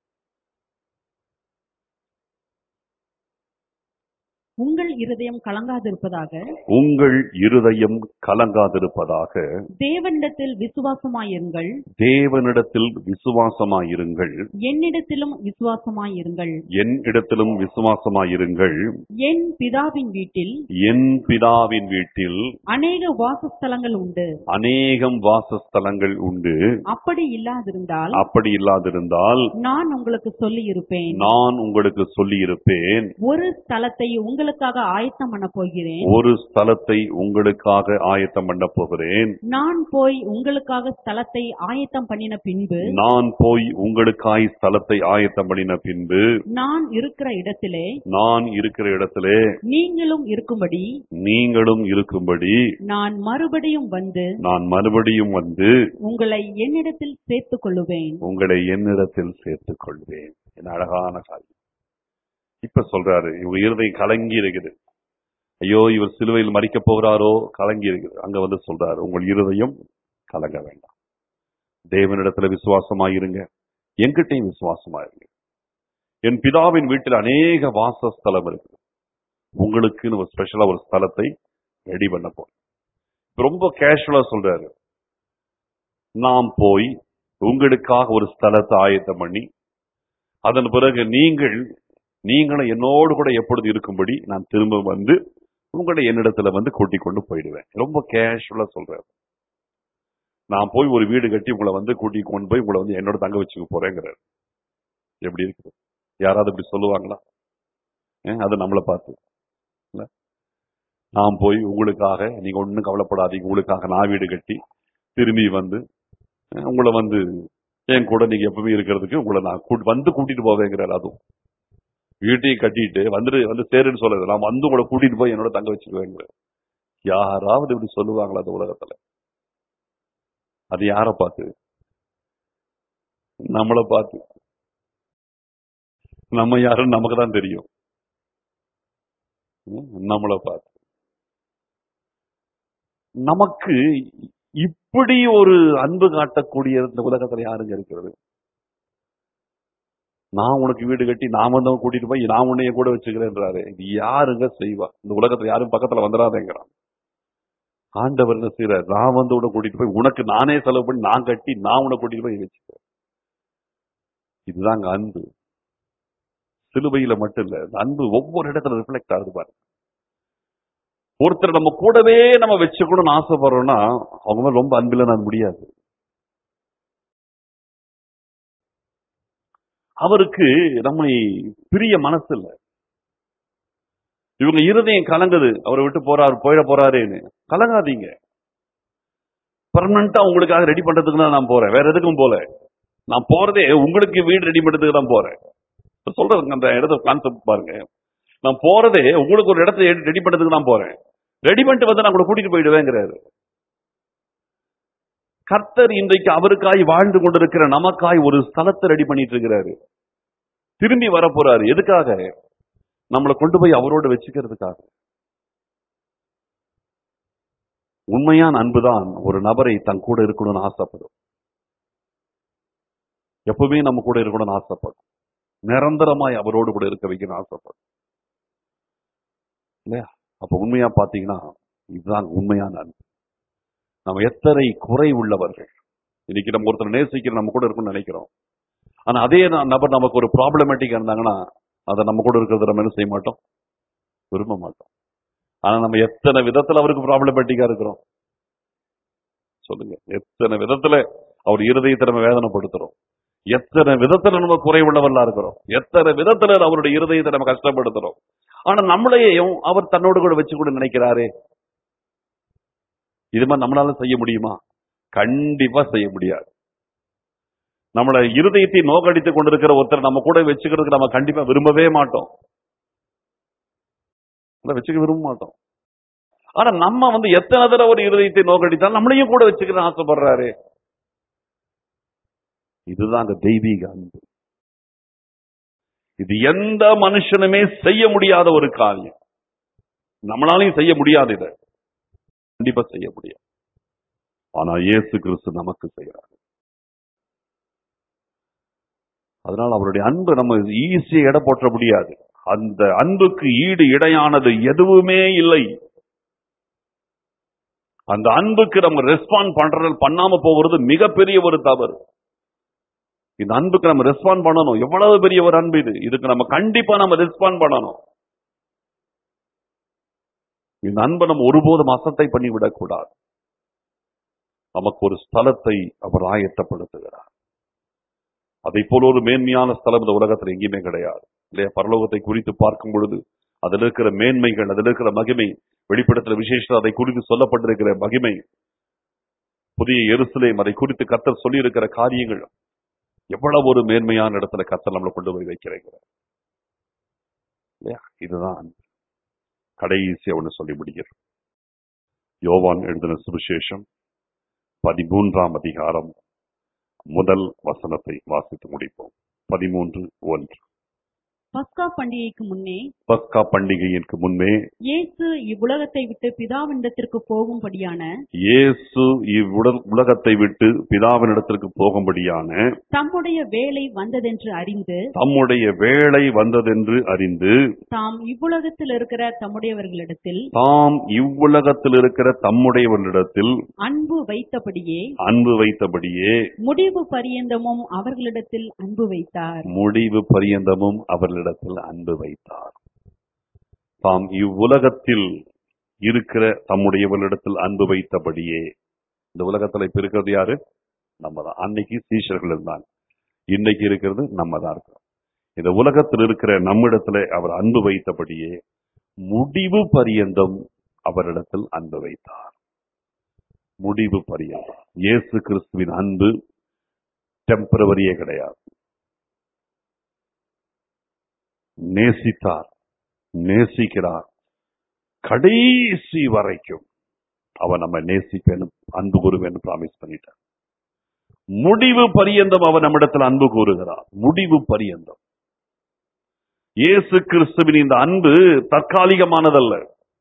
உங்கள் இருதயம் கலங்காதிருப்பதாக உங்கள் இருதயம் கலங்காதிருப்பதாக தேவனிடத்தில் விசுவாசமாயிருங்கள் தேவனிடத்தில் விசுவாசமாயிருங்கள் என்னிடத்திலும் விசுவாசமாயிருங்கள் என் இடத்திலும் விசுவாசமாயிருங்கள். என் பிதாவின் வீட்டில் என் பிதாவின் வீட்டில் அநேக வாசஸ்தலங்கள் உண்டு. அநேகம் வாசஸ்தலங்கள் உண்டு. அப்படி இல்லாதிருந்தால் அப்படி இல்லாதிருந்தால் நான் உங்களுக்கு சொல்லி இருப்பேன். நான் உங்களுக்கு சொல்லி இருப்பேன். ஒரு ஸ்தலத்தை உங்களுக்காக ஆயத்தம் பண்ண போகிறேன். ஒரு ஸ்தலத்தை உங்களுக்காக ஆயத்தம் பண்ண போகிறேன். நான் போய் உங்களுக்காக ஸ்தலத்தை ஆயத்தம் பண்ணின பின்பு நான் போய் உங்களுக்காய் ஸ்தலத்தை ஆயத்தம் பண்ணின பின்பு நான் இருக்கிற இடத்திலே நான் இருக்கிற இடத்திலே நீங்களும் இருக்கும்படி நீங்களும் இருக்கும்படி நான் மறுபடியும் வந்து நான் மறுபடியும் வந்து உங்களை என்னிடத்தில் சேர்த்துக் கொள்ளுவேன். உங்களை என்னிடத்தில் சேர்த்துக் கொள்வேன். என்ன அழகான காரியம். இப்ப சொல்றாரு, இவங்க இருதயம் கலங்கி இருக்குது. ஐயோ, இவர் சிலுவையில் மரிக்க போகிறாரோ, கலங்கி இருக்குது. அங்க வந்து சொல்றாரு, உங்கள் இருதயம் கலங்க வேண்டாம். தேவனிடத்துல விசுவாசமாயிருங்க, என்கிட்டையும் விசுவாசமாயிருங்க. என் பிதாவின் வீட்டில் அநேக வாசஸ்தலம் இருக்கு. உங்களுக்குன்னு ஒரு ஸ்பெஷலா ஒரு ஸ்தலத்தை ரெடி பண்ண போறேன். ரொம்ப கேஷுவலா சொல்றாரு. நாம் போய் உங்களுக்காக ஒரு ஸ்தலத்தை ஆயத்தம் பண்ணி, அதன் பிறகு நீங்கள் நீங்களும் என்னோடு கூட எப்பொழுது இருக்கும்படி நான் திரும்ப வந்து உங்களை என்னிடத்துல வந்து கூட்டிக் கொண்டு போயிடுவேன். ரொம்ப கேஷுவலா சொல்றாரு. நான் போய் ஒரு வீடு கட்டி உங்களை வந்து கூட்டிக் கொண்டு போய் உங்களை வந்து என்னோட தங்க வச்சுக்க போறேங்கிறாரு. எப்படி இருக்கு? யாராவது இப்படி சொல்லுவாங்களா? ஏன் அது நம்மளை பார்த்து இல்ல? நான் போய் உங்களுக்காக, நீங்க ஒண்ணும் கவலைப்படாதீங்க, உங்களுக்காக நான் வீடு கட்டி திரும்பி வந்து அஹ், உங்களை வந்து என் கூட நீங்க எப்பவுமே இருக்கிறதுக்கு உங்களை நான் கூட்டி- வந்து கூட்டிட்டு போவேங்கிறாரு. அதுவும் வீட்டையும் கட்டிட்டு வந்துட்டு வந்து சேருன்னு சொல்றது, நான் வந்து உங்களை கூட்டிட்டு போய் என்னோட தங்க வச்சுக்குவேங்கிற. யாராவது இப்படி சொல்லுவாங்களா அந்த உலகத்துல? அது யாரை பார்த்து? நம்மளை பார்த்து. நம்ம யாருன்னு நமக்கு தான் தெரியும். ம், நம்மளை பார்த்து. நமக்கு இப்படி ஒரு அன்பு காட்டக்கூடிய இந்த உலகத்துல யாருங்க இருக்கிறது? நான் உனக்கு வீடு கட்டி நான் வந்து அவன் கூட்டிட்டு போய் நான் உன்னைய கூட வச்சுக்கிறேன்றாரு. இது யாருங்க செய்வா? இந்த உலகத்துல யாரும் பக்கத்துல வந்துடாதேங்கிறான். ஆண்டவர் என்ன செய்யறாரு? நான் வந்து உன்னை கூட்டிட்டு போய் உனக்கு நானே செலவு பண்ணி நான் கட்டி நான் உன்னை கூட்டிட்டு போய் வச்சுக்கிறேன். இதுதாங்க அன்பு. சிலுவையில மட்டும் இல்ல, இந்த அன்பு ஒவ்வொரு இடத்துல ரிஃப்ளெக்ட் ஆகுது பாருங்க. ஒருத்தர் நம்ம கூடவே நம்ம வச்சுக்கணும்னு ஆசைப்படுறோம்னா அவங்க மேல ரொம்ப அன்பில்ல நான் முடியாது. அவருக்கு நம்மை பிரிய மனசு இல்ல. இவங்க இருதயம் கலங்குது, அவரை விட்டு போறாரு போயிட போறாருன்னு. கலங்காதீங்க. பர்மனண்டா உங்களுக்காக ரெடி பண்றதுக்கு தான் நான் போறேன், வேற எதுக்கும் போல. நான் போறதே உங்களுக்கு வீடு ரெடி பண்றதுக்கு தான் போறேன். இப்ப சொல்றதுங்க அந்த இடத்த கான்செப்ட் பாருங்க. நான் போறதே உங்களுக்கு ஒரு இடத்தை ரெடி பண்றதுக்கு தான் போறேன். ரெடி பண்ணிட்டு வந்து நான் கூட கூட்டிட்டு போயிடுவேங்கிறாரு. கர்த்தர் இன்றைக்கு அவருக்காய் வாழ்ந்து கொண்டிருக்கிற நமக்காய் ஒரு ஸ்தலத்தை ரெடி பண்ணிட்டு இருக்கிறாரு. திரும்பி வர போறாரு. எதுக்காக? நம்மளை கொண்டு போய் அவரோட வச்சுக்கிறதுக்காக. உண்மையான அன்புதான் ஒரு நபரை தன் கூட இருக்கணும்னு ஆசைப்படும். எப்பவுமே நம்ம கூட இருக்கணும்னு ஆசைப்படும். நிரந்தரமாய் அவரோடு கூட இருக்க வைக்கணும்னு ஆசைப்படும். இல்லையா? அப்ப உண்மையா பாத்தீங்கன்னா இதுதான் உண்மையான அன்பு. நம்ம எத்தனை குறை உள்ளவர்கள். இன்னைக்கு நம்ம ஒருத்தர் நேசிக்கிற நம்ம கூட இருக்கும்னு நினைக்கிறோம். ஆனா அதே ந- நபர் நமக்கு ஒரு ப்ராப்ளமேட்டிக்கா இருந்தாங்கன்னா அதை நம்ம கூட இருக்கிறத நம்ம என்ன செய்ய மாட்டோம்? விரும்ப மாட்டோம். ஆனா நம்ம எத்தனை விதத்துல அவருக்கு ப்ராப்ளமேட்டிக்கா இருக்கிறோம் சொல்லுங்க. எத்தனை விதத்துல அவர் இருதயத்தை நம்ம வேதனைப்படுத்துறோம். எத்தனை விதத்துல நம்ம குறைவுள்ளவர்களா இருக்கிறோம். எத்தனை விதத்துல அவருடைய இருதயத்தை நம்ம கஷ்டப்படுத்துறோம். ஆனா நம்மளையும் அவர் தன்னோடு கூட வச்சு கூட நினைக்கிறாரே. இது மாதிரி நம்மளால செய்ய முடியுமா? கண்டிப்பா செய்ய முடியாது. நம்மள இருதயத்தை நோக்கடித்துக் கொண்டிருக்கிற ஒருத்தர் நம்ம கூட வச்சுக்கிறதுக்கு நம்ம கண்டிப்பா விரும்பவே மாட்டோம். அதை வச்சுக்க விரும்ப மாட்டோம். ஆனா நம்ம வந்து எத்தனை தடவை ஒரு இருதயத்தை நோக்கடித்தாலும் நம்மளையும் கூட வச்சுக்கிற ஆசைப்படுறாரு. இதுதான் அந்த தெய்வீக அன்பு. இது எந்த மனுஷனுமே செய்ய முடியாத ஒரு காரியம். நம்மளாலையும் செய்ய முடியாது. இதை கண்டிப்பா செய்ய முடியாது. ஆனா இயேசு கிறிஸ்து நமக்கு செய்யறார். அதனால அவருடைய அன்பு நம்ம ஈஸியா எடை போற்ற முடியாது. அந்த அன்புக்கு ஈடு இடையானது எதுவுமே இல்லை. அந்த அன்புக்கு நம்ம ரெஸ்பாண்ட் பண்றது பண்ணாம போகிறது மிகப்பெரிய ஒரு தவறு. இந்த அன்புக்கு நம்ம ரெஸ்பாண்ட் பண்ணணும். எவ்வளவு பெரிய ஒரு அன்பு இது. இதுக்கு நம்ம கண்டிப்பா நம்ம ரெஸ்பாண்ட் பண்ணணும். இந்த அன்பை நம்ம ஒருபோதும் அசட்டை பண்ணி விடக்கூடாது. நமக்கு ஒரு ஸ்தலத்தை அவர் ஆயத்தப்படுத்துகிறார். அதை போல ஒரு மேன்மையான ஸ்தலம் இந்த உலகத்தில் எங்கேயுமே கிடையாது. இல்லையா? பரலோகத்தை குறித்து பார்க்கும் பொழுது அதில் இருக்கிற மேன்மைகள், அதில் இருக்கிற மகிமை, வெளிப்படத்தில் விசேஷம் அதை குறித்து சொல்லப்பட்டிருக்கிற மகிமை, புதிய எருசலேம் அதை குறித்து கர்த்தர் சொல்லி இருக்கிற காரியங்கள், எவ்வளவு ஒரு மேன்மையான இடத்துல கர்த்தர் நம்மளை கொண்டு போய் வைக்கிறார். இல்லையா? இதுதான் கடைசியா ஒன்று சொல்லி முடிகிறது. யோவான் எழுதின சுவிசேஷம் பதிமூன்றாம் அதிகாரம் முதல் வசனத்தை வாசித்து முடிப்போம். பதிமூன்று ஒன்று. பஸ்கா பண்டிகைக்கு முன்னே பஸ்கா பண்டிகைக்கு முன்பே இயேசு இவ்வுலகத்தை விட்டு பிதாவினிடத்திற்கு போகும்படியான இயேசு இவ்வுலக உலகத்தை விட்டு பிதாவினிடத்திற்கு போகும்படியான தம்முடைய வேலை வந்ததென்று அறிந்து தம்முடைய வேளை வந்ததென்று அறிந்து தாம் இவ்வுலகத்தில் இருக்கிற தம்முடையவர்களிடத்தில் தாம் இவ்வுலகத்தில் இருக்கிற தம்முடையவர்களிடத்தில் அன்பு வைத்தபடியே அன்பு வைத்தபடியே முடிவு பரியந்தமும் அவர்களிடத்தில் அன்பு வைத்தார். முடிவு பரியந்தமும் அவர்களிடத்தில் அன்பு வைத்தார். தாம் இவ்வுலகத்தில் இருக்கிற தம்முடையவர்களிடத்தில் அன்பு வைத்தபடியே. இந்த உலகத்துல இப்ப இருக்கிறது யாரு? நம்ம தான். அன்னைக்கு சீஷர்கள் இருந்தாங்க, இன்னைக்கு இருக்கிறது நம்ம தான் இருக்கிறோம். இந்த உலகத்தில் இருக்கிற நம்மிடத்துல அவர் அன்பு வைத்தபடியே முடிவு பரியந்தம் அவரிடத்தில் அன்பு வைத்தார். முடிவு பரியந்தம். இயேசு கிறிஸ்துவின் அன்பு டெம்பரவரியே கிடையாது. நேசித்தார், நேசிக்கிறார், கடைசி வரைக்கும் அவர் நம்ம நேசிப்பேன், அன்பு கூறுவேன் பிராமிஸ் பண்ணிட்டார். முடிவு பரியந்தம் அவர் நம்மிடத்தில் அன்பு கூறுகிறார். முடிவு பரியந்தம். இயேசு கிறிஸ்துவின் இந்த அன்பு தற்காலிகமானதல்ல,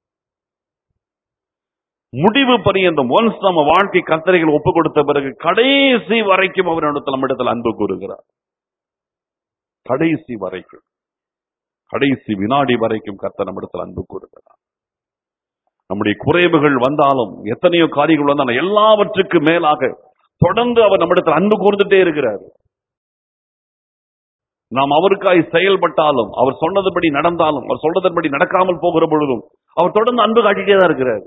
முடிவு பரியந்தம். ஒன்ஸ் நம்ம வாழ்க்கை கர்த்தரைகள் ஒப்பு கொடுத்த பிறகு கடைசி வரைக்கும் அவர் நம்மிடத்தில் அன்பு கூறுகிறார். கடைசி வரைக்கும், கடைசி வினாடி வரைக்கும் கர்த்தர் நம்மிடத்தில் அன்பு கூறுகிறார். நம்முடைய குறைவுகள் வந்தாலும், எத்தனையோ காரியங்கள் வந்தாலும், எல்லாவற்றுக்கு மேலாக தொடர்ந்து அவர் நம்மிடத்தில் அன்பு கூர்ந்துட்டே இருக்கிறார். நாம் அவருக்காய் செயல்பட்டாலும், அவர் சொன்னதுபடி நடந்தாலும், அவர் சொல்றதன்படி நடக்காமல் போகிற பொழுதும் அவர் தொடர்ந்து அன்பு காட்டிட்டே தான் இருக்கிறார்.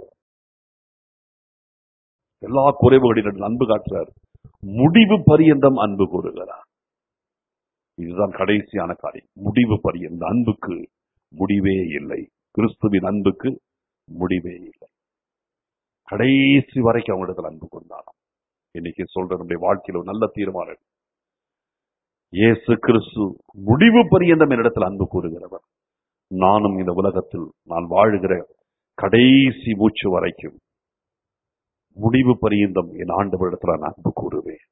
எல்லா குறைவுகளிலும் அன்பு காட்டுறார். முடிவு பரியந்தம் அன்பு கூறுகிறார். இதுதான் கடைசியான காரியம். முடிவு பரியந்த அன்புக்கு முடிவே இல்லை. கிறிஸ்துவின் அன்புக்கு முடிவே இல்லை. கடைசி வரைக்கும் அவங்களிடத்தில் அன்பு கொண்டாராம். இன்னைக்கு சொல்ற நம்முடைய வாழ்க்கையில் ஒரு நல்ல தீர்மானம். இயேசு கிறிஸ்து முடிவு பரியந்தம் என்னிடத்தில் அன்பு கூறுகிறவர். நானும் இந்த உலகத்தில் நான் வாழுகிற கடைசி மூச்சு வரைக்கும் முடிவு பரியந்தம் என் ஆண்டவரிடத்தில் நான் அன்பு கூறுவேன்.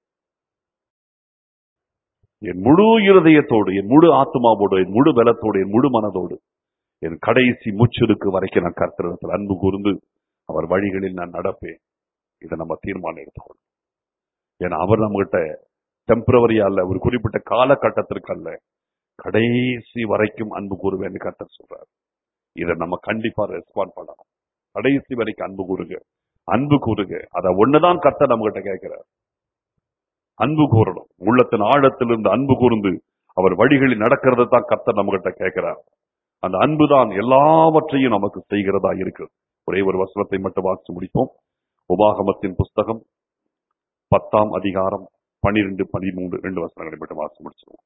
என் முழு இருதயத்தோடு, என் முழு ஆத்மாவோடு, என் முழு பலத்தோடு, என் முழு மனதோடு, என் கடைசி மூச்சிருக்கு வரைக்கும் நான் கர்த்தரிடத்தில் அன்பு கூர்ந்து அவர் வழிகளில் நான் நடப்பேன். இதை நம்ம தீர்மானம் எடுத்துக்கொள்ளும். ஏன்னா அவர் நம்மகிட்ட டெம்பரவரியா அல்ல, ஒரு குறிப்பிட்ட காலகட்டத்திற்கு அல்ல, கடைசி வரைக்கும் அன்பு கூறுவேன் கர்த்தர் சொல்றார். இதை நம்ம கண்டிப்பா ரெஸ்பாண்ட் பண்ணணும். கடைசி வரைக்கும் அன்பு கூறுங்க, அன்பு கூறுங்க. அத ஒண்ணுதான் கர்த்தர் நம்ம கிட்ட கேட்கிறார். அன்பு கூறணும். உள்ளத்தின் ஆழத்திலிருந்து அன்பு கூர்ந்து அவர் வழிகளில் நடக்கிறத தான் கர்த்தர் நம்ம கிட்ட கேட்கிறார். அந்த அன்புதான் எல்லாவற்றையும் நமக்கு செய்கிறதா இருக்கு. ஒரே ஒரு வசனத்தை மட்டும் வாசித்து முடிப்போம். உபாகமத்தின் புஸ்தகம் பத்தாம் அதிகாரம் பனிரெண்டு பதிமூன்று ரெண்டு வசனங்களை மட்டும் வாசித்து முடிச்சிருவோம்.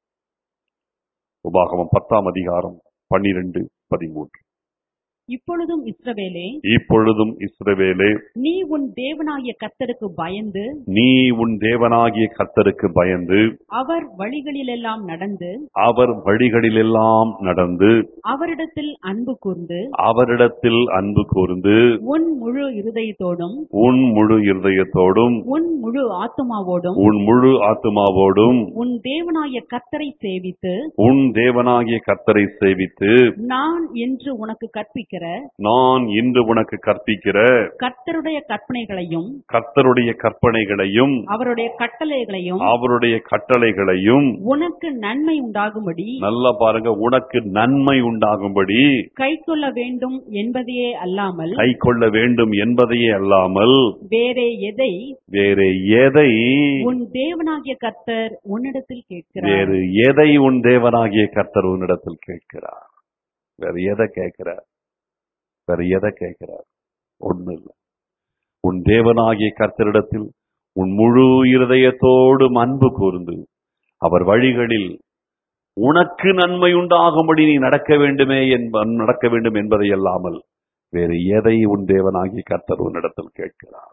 உபாகமம் பத்தாம் அதிகாரம் பனிரெண்டு பதிமூன்று. இப்பொழுதும் இஸ்ரவேலே, இப்பொழுதும் இஸ்ரவேலே, நீ உன் தேவனாகிய கர்த்தருக்கு பயந்து, நீ உன் தேவனாகிய கர்த்தருக்கு பயந்து, அவர் வழிகளிலெல்லாம் நடந்து, அவர் வழிகளிலெல்லாம் நடந்து, அவரிடத்தில் அன்பு கூர்ந்து, அவரிடத்தில் அன்பு கூர்ந்து, உன் முழு இருதயத்தோடும், உன் முழு இருதயத்தோடும், உன் முழு ஆத்துமாவோடும், உன் முழு ஆத்துமாவோடும், உன் தேவனாகிய கர்த்தரை சேவித்து, உன் தேவனாகிய கர்த்தரை சேவித்து, நான் என்று உனக்கு கற்பிக்க நான் இன்று உனக்கு கற்பிக்கிற கர்த்தருடைய கற்பனைகளையும், கர்த்தருடைய கற்பனைகளையும், அவருடைய கட்டளைகளையும், அவருடைய கட்டளைகளையும் உனக்கு நன்மை உண்டாகும்படி, நல்லா பாருங்க, உனக்கு நன்மை உண்டாகும்படி கை கொள்ள வேண்டும் என்பதையே அல்லாமல், கை கொள்ள வேண்டும் என்பதையே அல்லாமல் வேறே எதை வேறு எதை உன் தேவனாகிய கர்த்தர் உன்னிடத்தில் கேட்கிறார். வேறு எதை உன் தேவனாகிய கர்த்தர் உன்னிடத்தில் கேட்கிறார். வேறு எதை கேட்கிறார்? வேற எதை கேட்கிறார்? ஒண்ணு இல்லை. உன் தேவனாகிய கர்த்தரிடத்தில் உன் முழு இருதயத்தோடு அன்பு கூர்ந்து அவர் வழிகளில் உனக்கு நன்மை உண்டாகும்படி நீ நடக்க வேண்டுமே என்ப நடக்க வேண்டும் என்பதை அல்லாமல் வேறு எதை உன் தேவனாகிய கர்த்தர் உன்னிடத்தில் கேட்கிறார்.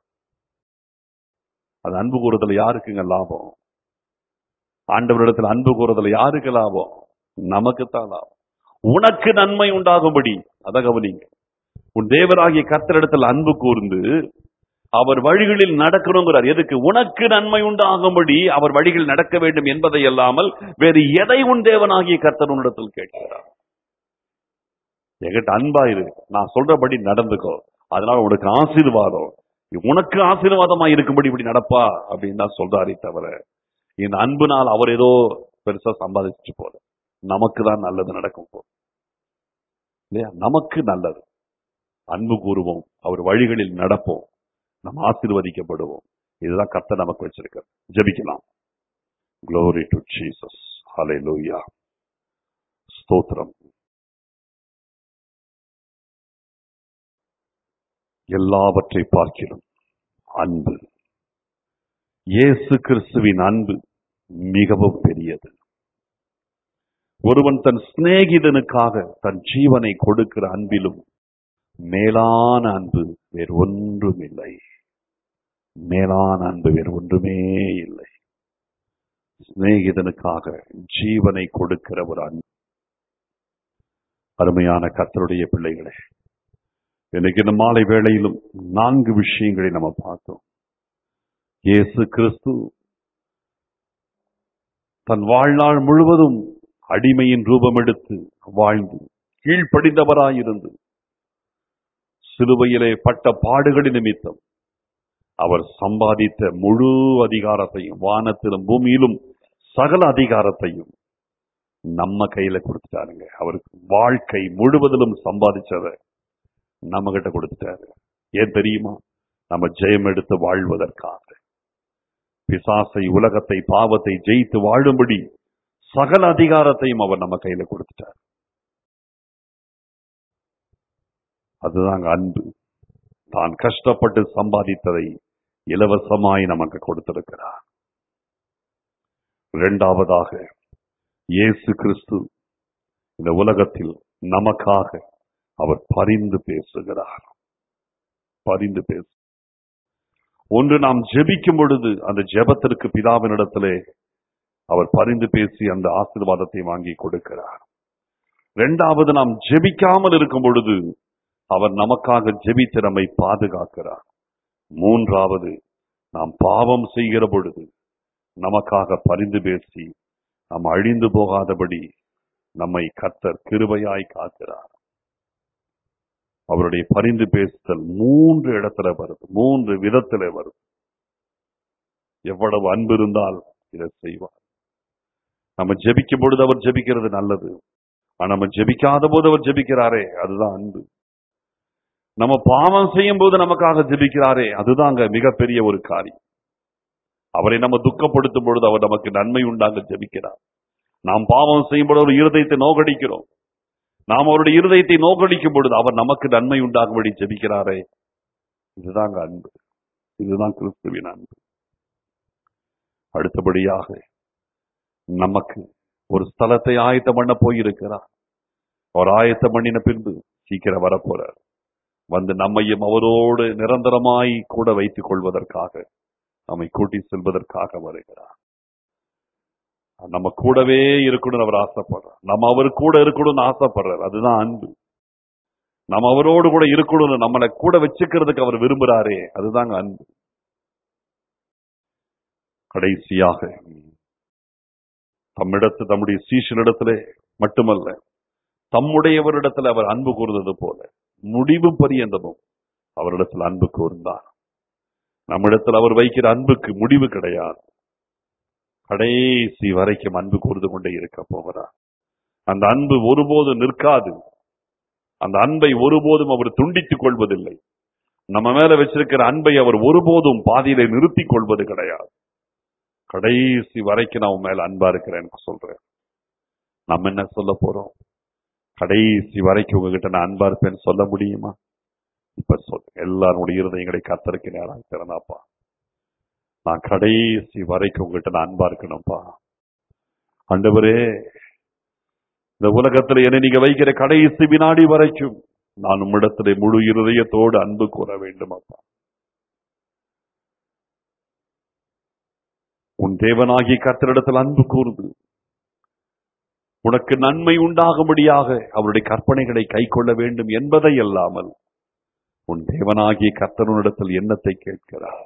அது அன்பு கூறுதல் யாருக்குங்க லாபம்? ஆண்டவரிடத்தில் அன்பு கூறுதல் யாருக்கு லாபம்? நமக்குத்தான் லாபம். உனக்கு நன்மை உண்டாகும்படி. அத கவனிங்க. உன் தேவனாகிய கர்த்தரிடத்தில் அன்பு கூர்ந்து அவர் வழிகளில் நடக்கணுங்கிறார். எதுக்கு? உனக்கு நன்மை உண்டாகும்படி அவர் வழிகளில் நடக்க வேண்டும் என்பதை அல்லாமல் வேறு எதை உன் தேவனாகிய கர்த்தர் உன்னிடத்தில் கேட்கிறார்? என்கிட்ட அன்பாயிரு, நான் சொல்றபடி நடந்துக்கோ, அதனால உனக்கு ஆசீர்வாதம், உனக்கு ஆசீர்வாதமா இருக்கும்படி இப்படி நடப்பா அப்படின்னு தான் சொல்றாரே தவிர, இந்த அன்புனால் அவர் ஏதோ பெருசா சம்பாதிச்சு போல, நமக்கு தான் நல்லது நடக்கும் போல இல்லையா? நமக்கு நல்லது. அன்பு கூறுவோம், அவர் வழிகளில் நடப்போம், நம்ம ஆசீர்வதிக்கப்படுவோம். இதுதான் கர்த்தர் நமக்கு வச்சிருக்கார். ஜெபிக்கலாம். Glory to Jesus. Hallelujah. ஸ்தோத்திரம். எல்லாவற்றை பார்க்கிறோம் அன்பு, இயேசு கிறிஸ்துவின் அன்பு மிகவும் பெரியது. ஒருவன் தன் சிநேகிதனுக்காக தன் ஜீவனை கொடுக்கிற அன்பிலும் மேலான அன்பு வேறு ஒன்றும் இல்லை. மேலான அன்பு வேறு ஒன்றுமே இல்லை. சிநேகிதனுக்காக ஜீவனை கொடுக்கிற ஒரு அன்பு. அருமையான கர்த்தருடைய பிள்ளைகளே, இன்னைக்கு இந்த மாலை வேளையிலும் நான்கு விஷயங்களை நம்ம பார்த்தோம். இயேசு கிறிஸ்து தன் வாழ்நாள் முழுவதும் அடிமையின் ரூபம் எடுத்து வாழ்ந்து கீழ்ப்படிந்தவராயிருந்து சிலுவையிலே பட்ட பாடுகளின் நிமித்தம் அவர் சம்பாதித்த முழு அதிகாரத்தையும், வானத்திலும் பூமியிலும் சகல அதிகாரத்தையும் நம்ம கையில கொடுத்துட்டாருங்க. அவருக்கு வாழ்க்கை முழுவதிலும் சம்பாதிச்சதை நம்ம கிட்ட கொடுத்துட்டாரு. ஏன் தெரியுமா? நம்ம ஜெயம் எடுத்து வாழ்வதற்காக. பிசாசை, உலகத்தை, பாவத்தை ஜெயித்து வாழும்படி சகல அதிகாரத்தையும் அவர் நம்ம கையில கொடுத்துட்டார். அதுதாங்க அன்பு. தான் கஷ்டப்பட்டு சம்பாதித்ததை இலவசமாய் நமக்கு கொடுத்திருக்கிறார். இரண்டாவதாக, இயேசு கிறிஸ்து இந்த உலகத்தில் நமக்காக அவர் பரிந்து பேசுகிறார். பரிந்து பேசு ஒன்று, நாம் ஜெபிக்கும் பொழுது அந்த ஜெபத்திற்கு பிதாவினிடத்திலே அவர் பரிந்து பேசி அந்த ஆசீர்வாதத்தை வாங்கி கொடுக்கிறார். இரண்டாவது, நாம் ஜெபிக்காமல் இருக்கும் பொழுது அவர் நமக்காக ஜெபித்து நம்மை பாதுகாக்கிறார். மூன்றாவது, நாம் பாவம் செய்கிற பொழுது நமக்காக பரிந்து பேசி நாம் அழிந்து போகாதபடி நம்மை கர்த்தர் கிருபையாய் காக்கிறார். அவருடைய பரிந்து பேசுதல் மூன்று இடத்துல வருது, மூன்று விதத்துல வருது. எவ்வளவு அன்பு இருந்தால் இதை செய்வார். நம்ம ஜெபிக்கும் பொழுது அவர் ஜெபிக்கிறது நல்லது. ஆனா நம்ம ஜெபிக்காத போது அவர் ஜெபிக்கிறாரே, அதுதான் அன்பு. நம்ம பாவம் செய்யும் போது நமக்காக ஜெபிக்கிறாரே, அதுதாங்க மிகப்பெரிய ஒரு காரியம். அவரை நம்ம துக்கப்படுத்தும் பொழுது அவர் நமக்கு நன்மை உண்டாக ஜெபிக்கிறார். நாம் பாவம் செய்யும் பொழுது ஒரு இருதயத்தை நோகடிக்கிறோம். நாம் அவருடைய இருதயத்தை நோக்கடிக்கும் பொழுது அவர் நமக்கு நன்மை உண்டாகும்படி ஜெபிக்கிறாரே, இதுதாங்க அன்பு. இதுதான் கிறிஸ்துவின் அன்பு. அடுத்தபடியாக, நமக்கு ஒரு ஸ்தலத்தை ஆயத்தம் பண்ண போயிருக்கிறார். அவர் ஆயத்தம் பண்ணின பின்பு சீக்கிரம் வரப்போறார். வந்து நம்மையும் அவரோடு நிரந்தரமாய் கூட வைத்துக் கொள்வதற்காக, நம்மை கூட்டி செல்வதற்காக வருகிறார். நம்ம கூடவே இருக்கணும்னு அவர் ஆசைப்படுறார். நம்ம அவர் கூட இருக்கணும்னு ஆசைப்படுறார். அதுதான் அன்பு. நம்ம அவரோடு கூட இருக்கணும்னு, நம்மளை கூட வச்சுக்கிறதுக்கு அவர் விரும்புறாரே, அதுதாங்க அன்பு. கடைசியாக, தம்மிடத்து தம்முடைய சீஷனிடத்திலே மட்டுமல்ல, தம்முடையவரிடத்தில் அவர் அன்பு கூர்ந்தது போல முடிவு பரியந்தமும் அவரிடத்தில் அன்பு கூர்ந்தார். நம்மிடத்தில் அவர் வைக்கிற அன்புக்கு முடிவு கிடையாது. கடைசி வரைக்கும் அன்பு கூர்ந்து கொண்டே இருக்க போகிறார். அந்த அன்பு ஒருபோதும் நிற்காது. அந்த அன்பை ஒருபோதும் அவர் துண்டித்துக் கொள்வதில்லை. நம்ம மேல வச்சிருக்கிற அன்பை அவர் ஒருபோதும் பாதியிலே நிறுத்திக் கொள்வது கிடையாது. கடைசி வரைக்கும் நான் மேல அன்பா இருக்கிறேன்னு சொல்றேன். நம்ம என்ன சொல்ல போறோம்? கடைசி வரைக்கும் உங்ககிட்ட நான் அன்பா இருப்பேன்னு சொல்ல முடியுமா? இப்ப சொல்ல, எல்லாருடைய இருதயங்களை கர்த்தருக்கு நேராக திறந்தாப்பா, நான் கடைசி வரைக்கும் உங்ககிட்ட நான் அன்பா இருக்கணும்ப்பா. ஆண்டவரே, இந்த உலகத்துல என்னை நீங்க வைக்கிற கடைசி வினாடி வரைக்கும் நான் உம்மிடத்திலே முழு இருதயத்தோடு அன்பு கூற வேண்டும் அப்பா. உன் தேவனாகிய கர்த்தரிடத்தில் அன்பு கூர்ந்து உனக்கு நன்மை உண்டாகும்படியாக அவருடைய கற்பனைகளை கை கொள்ள வேண்டும் என்பதை அல்லாமல் உன் தேவனாகிய கர்த்தரிடத்தில் எண்ணத்தை கேட்கிறார்.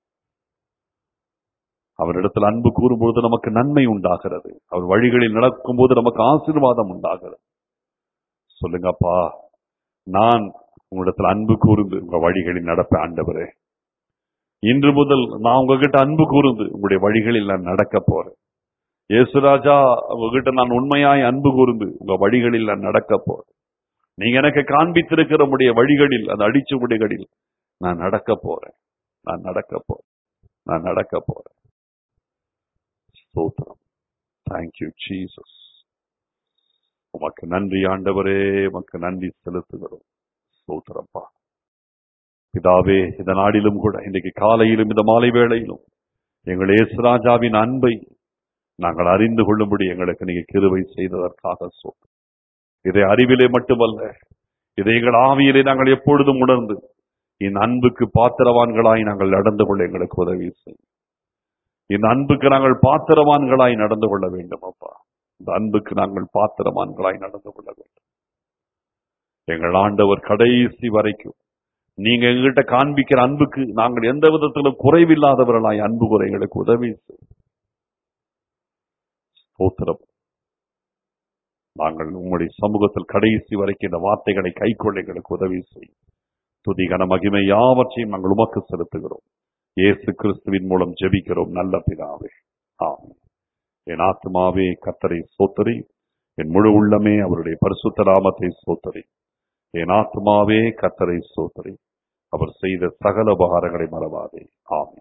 அவரிடத்தில் அன்பு கூறும்போது நமக்கு நன்மை உண்டாகிறது. அவர் வழிகளில் நடக்கும் போது நமக்கு ஆசீர்வாதம் உண்டாகிறது. சொல்லுங்கப்பா, நான் உங்களிடத்தில் அன்பு கூர்ந்து உங்க வழிகளில் நடப்ப ஆண்டவரே. இன்று முதல் நான் உங்ககிட்ட அன்பு கூர்ந்து உங்களுடைய வழிகளில் நான் நடக்க போறேன். இயேசுராஜா, உங்ககிட்ட நான் உண்மையாய் அன்பு கூர்ந்து உங்க வழிகளில் நான் நடக்க போறேன். நீங்க எனக்கு காண்பித்திருக்கிற உடைய வழிகளில், அந்த அடிச்சுவடுகளில் நான் நடக்க போறேன். நான் நடக்க போறேன். நான் நடக்க போறேன். ஸ்தோத்திரம். Thank you Jesus. உமக்கு நன்றி ஆண்டவரே, உமக்கு நன்றி செலுத்துகிறோம். ஸ்தோத்திரப்பா. பிதாவே, இந்த நாளிலும் கூட, இன்றைக்கு காலையிலும் இந்த மாலை வேளையிலும் எங்கள் இயேசுராஜாவின் அன்பை நாங்கள் அறிந்து கொள்ளும்படி எங்களுக்கு நீங்க கிருபை செய்ததற்காக ஸ்தோத்திரம். இதை அறிவிலே மட்டுமல்ல, இதை எங்கள் ஆவியிலே நாங்கள் எப்பொழுதும் உணர்ந்து இந்த அன்புக்கு பாத்திரவான்களாய் நாங்கள் நடந்து கொள்ள எங்களுக்கு உதவி செய்யும். இந்த அன்புக்கு நாங்கள் பாத்திரவான்களாய் நடந்து கொள்ள வேண்டும் அப்பா. இந்த அன்புக்கு நாங்கள் பாத்திரவான்களாய் நடந்து கொள்ள வேண்டும். எங்கள் ஆண்டவர் கடைசி வரைக்கும் நீங்க எங்ககிட்ட காண்பிக்கிற அன்புக்கு நாங்கள் எந்த விதத்திலும் குறைவில்லாதவர்களாய் அன்பு கூற எங்களுக்கு உதவி செய்யும். ஸ்தோத்திரம். நாங்கள் உங்களுடைய சமூகத்தில் கடைசி வரைக்கும் இந்த வார்த்தைகளை கைக்கொள்ள எங்களுக்கு உதவி செய்யும். துதிகன மகிமை யாவற்றையும் நாங்கள் உமக்கு செலுத்துகிறோம். இயேசு கிறிஸ்துவின் மூலம் ஜெபிக்கிறோம் நல்ல பிதாவே, ஆமென். என் ஆத்துமாவே கர்த்தரை ஸ்தோத்திரி, என் முழு உள்ளமே அவருடைய பரிசுத்த நாமத்தை ஸ்தோத்திரி. என் ஆத்துமாவே கர்த்தரை ஸ்தோத்திரி, அவர் செய்த சகல உபகாரங்களை மறவாதே. ஆமென்.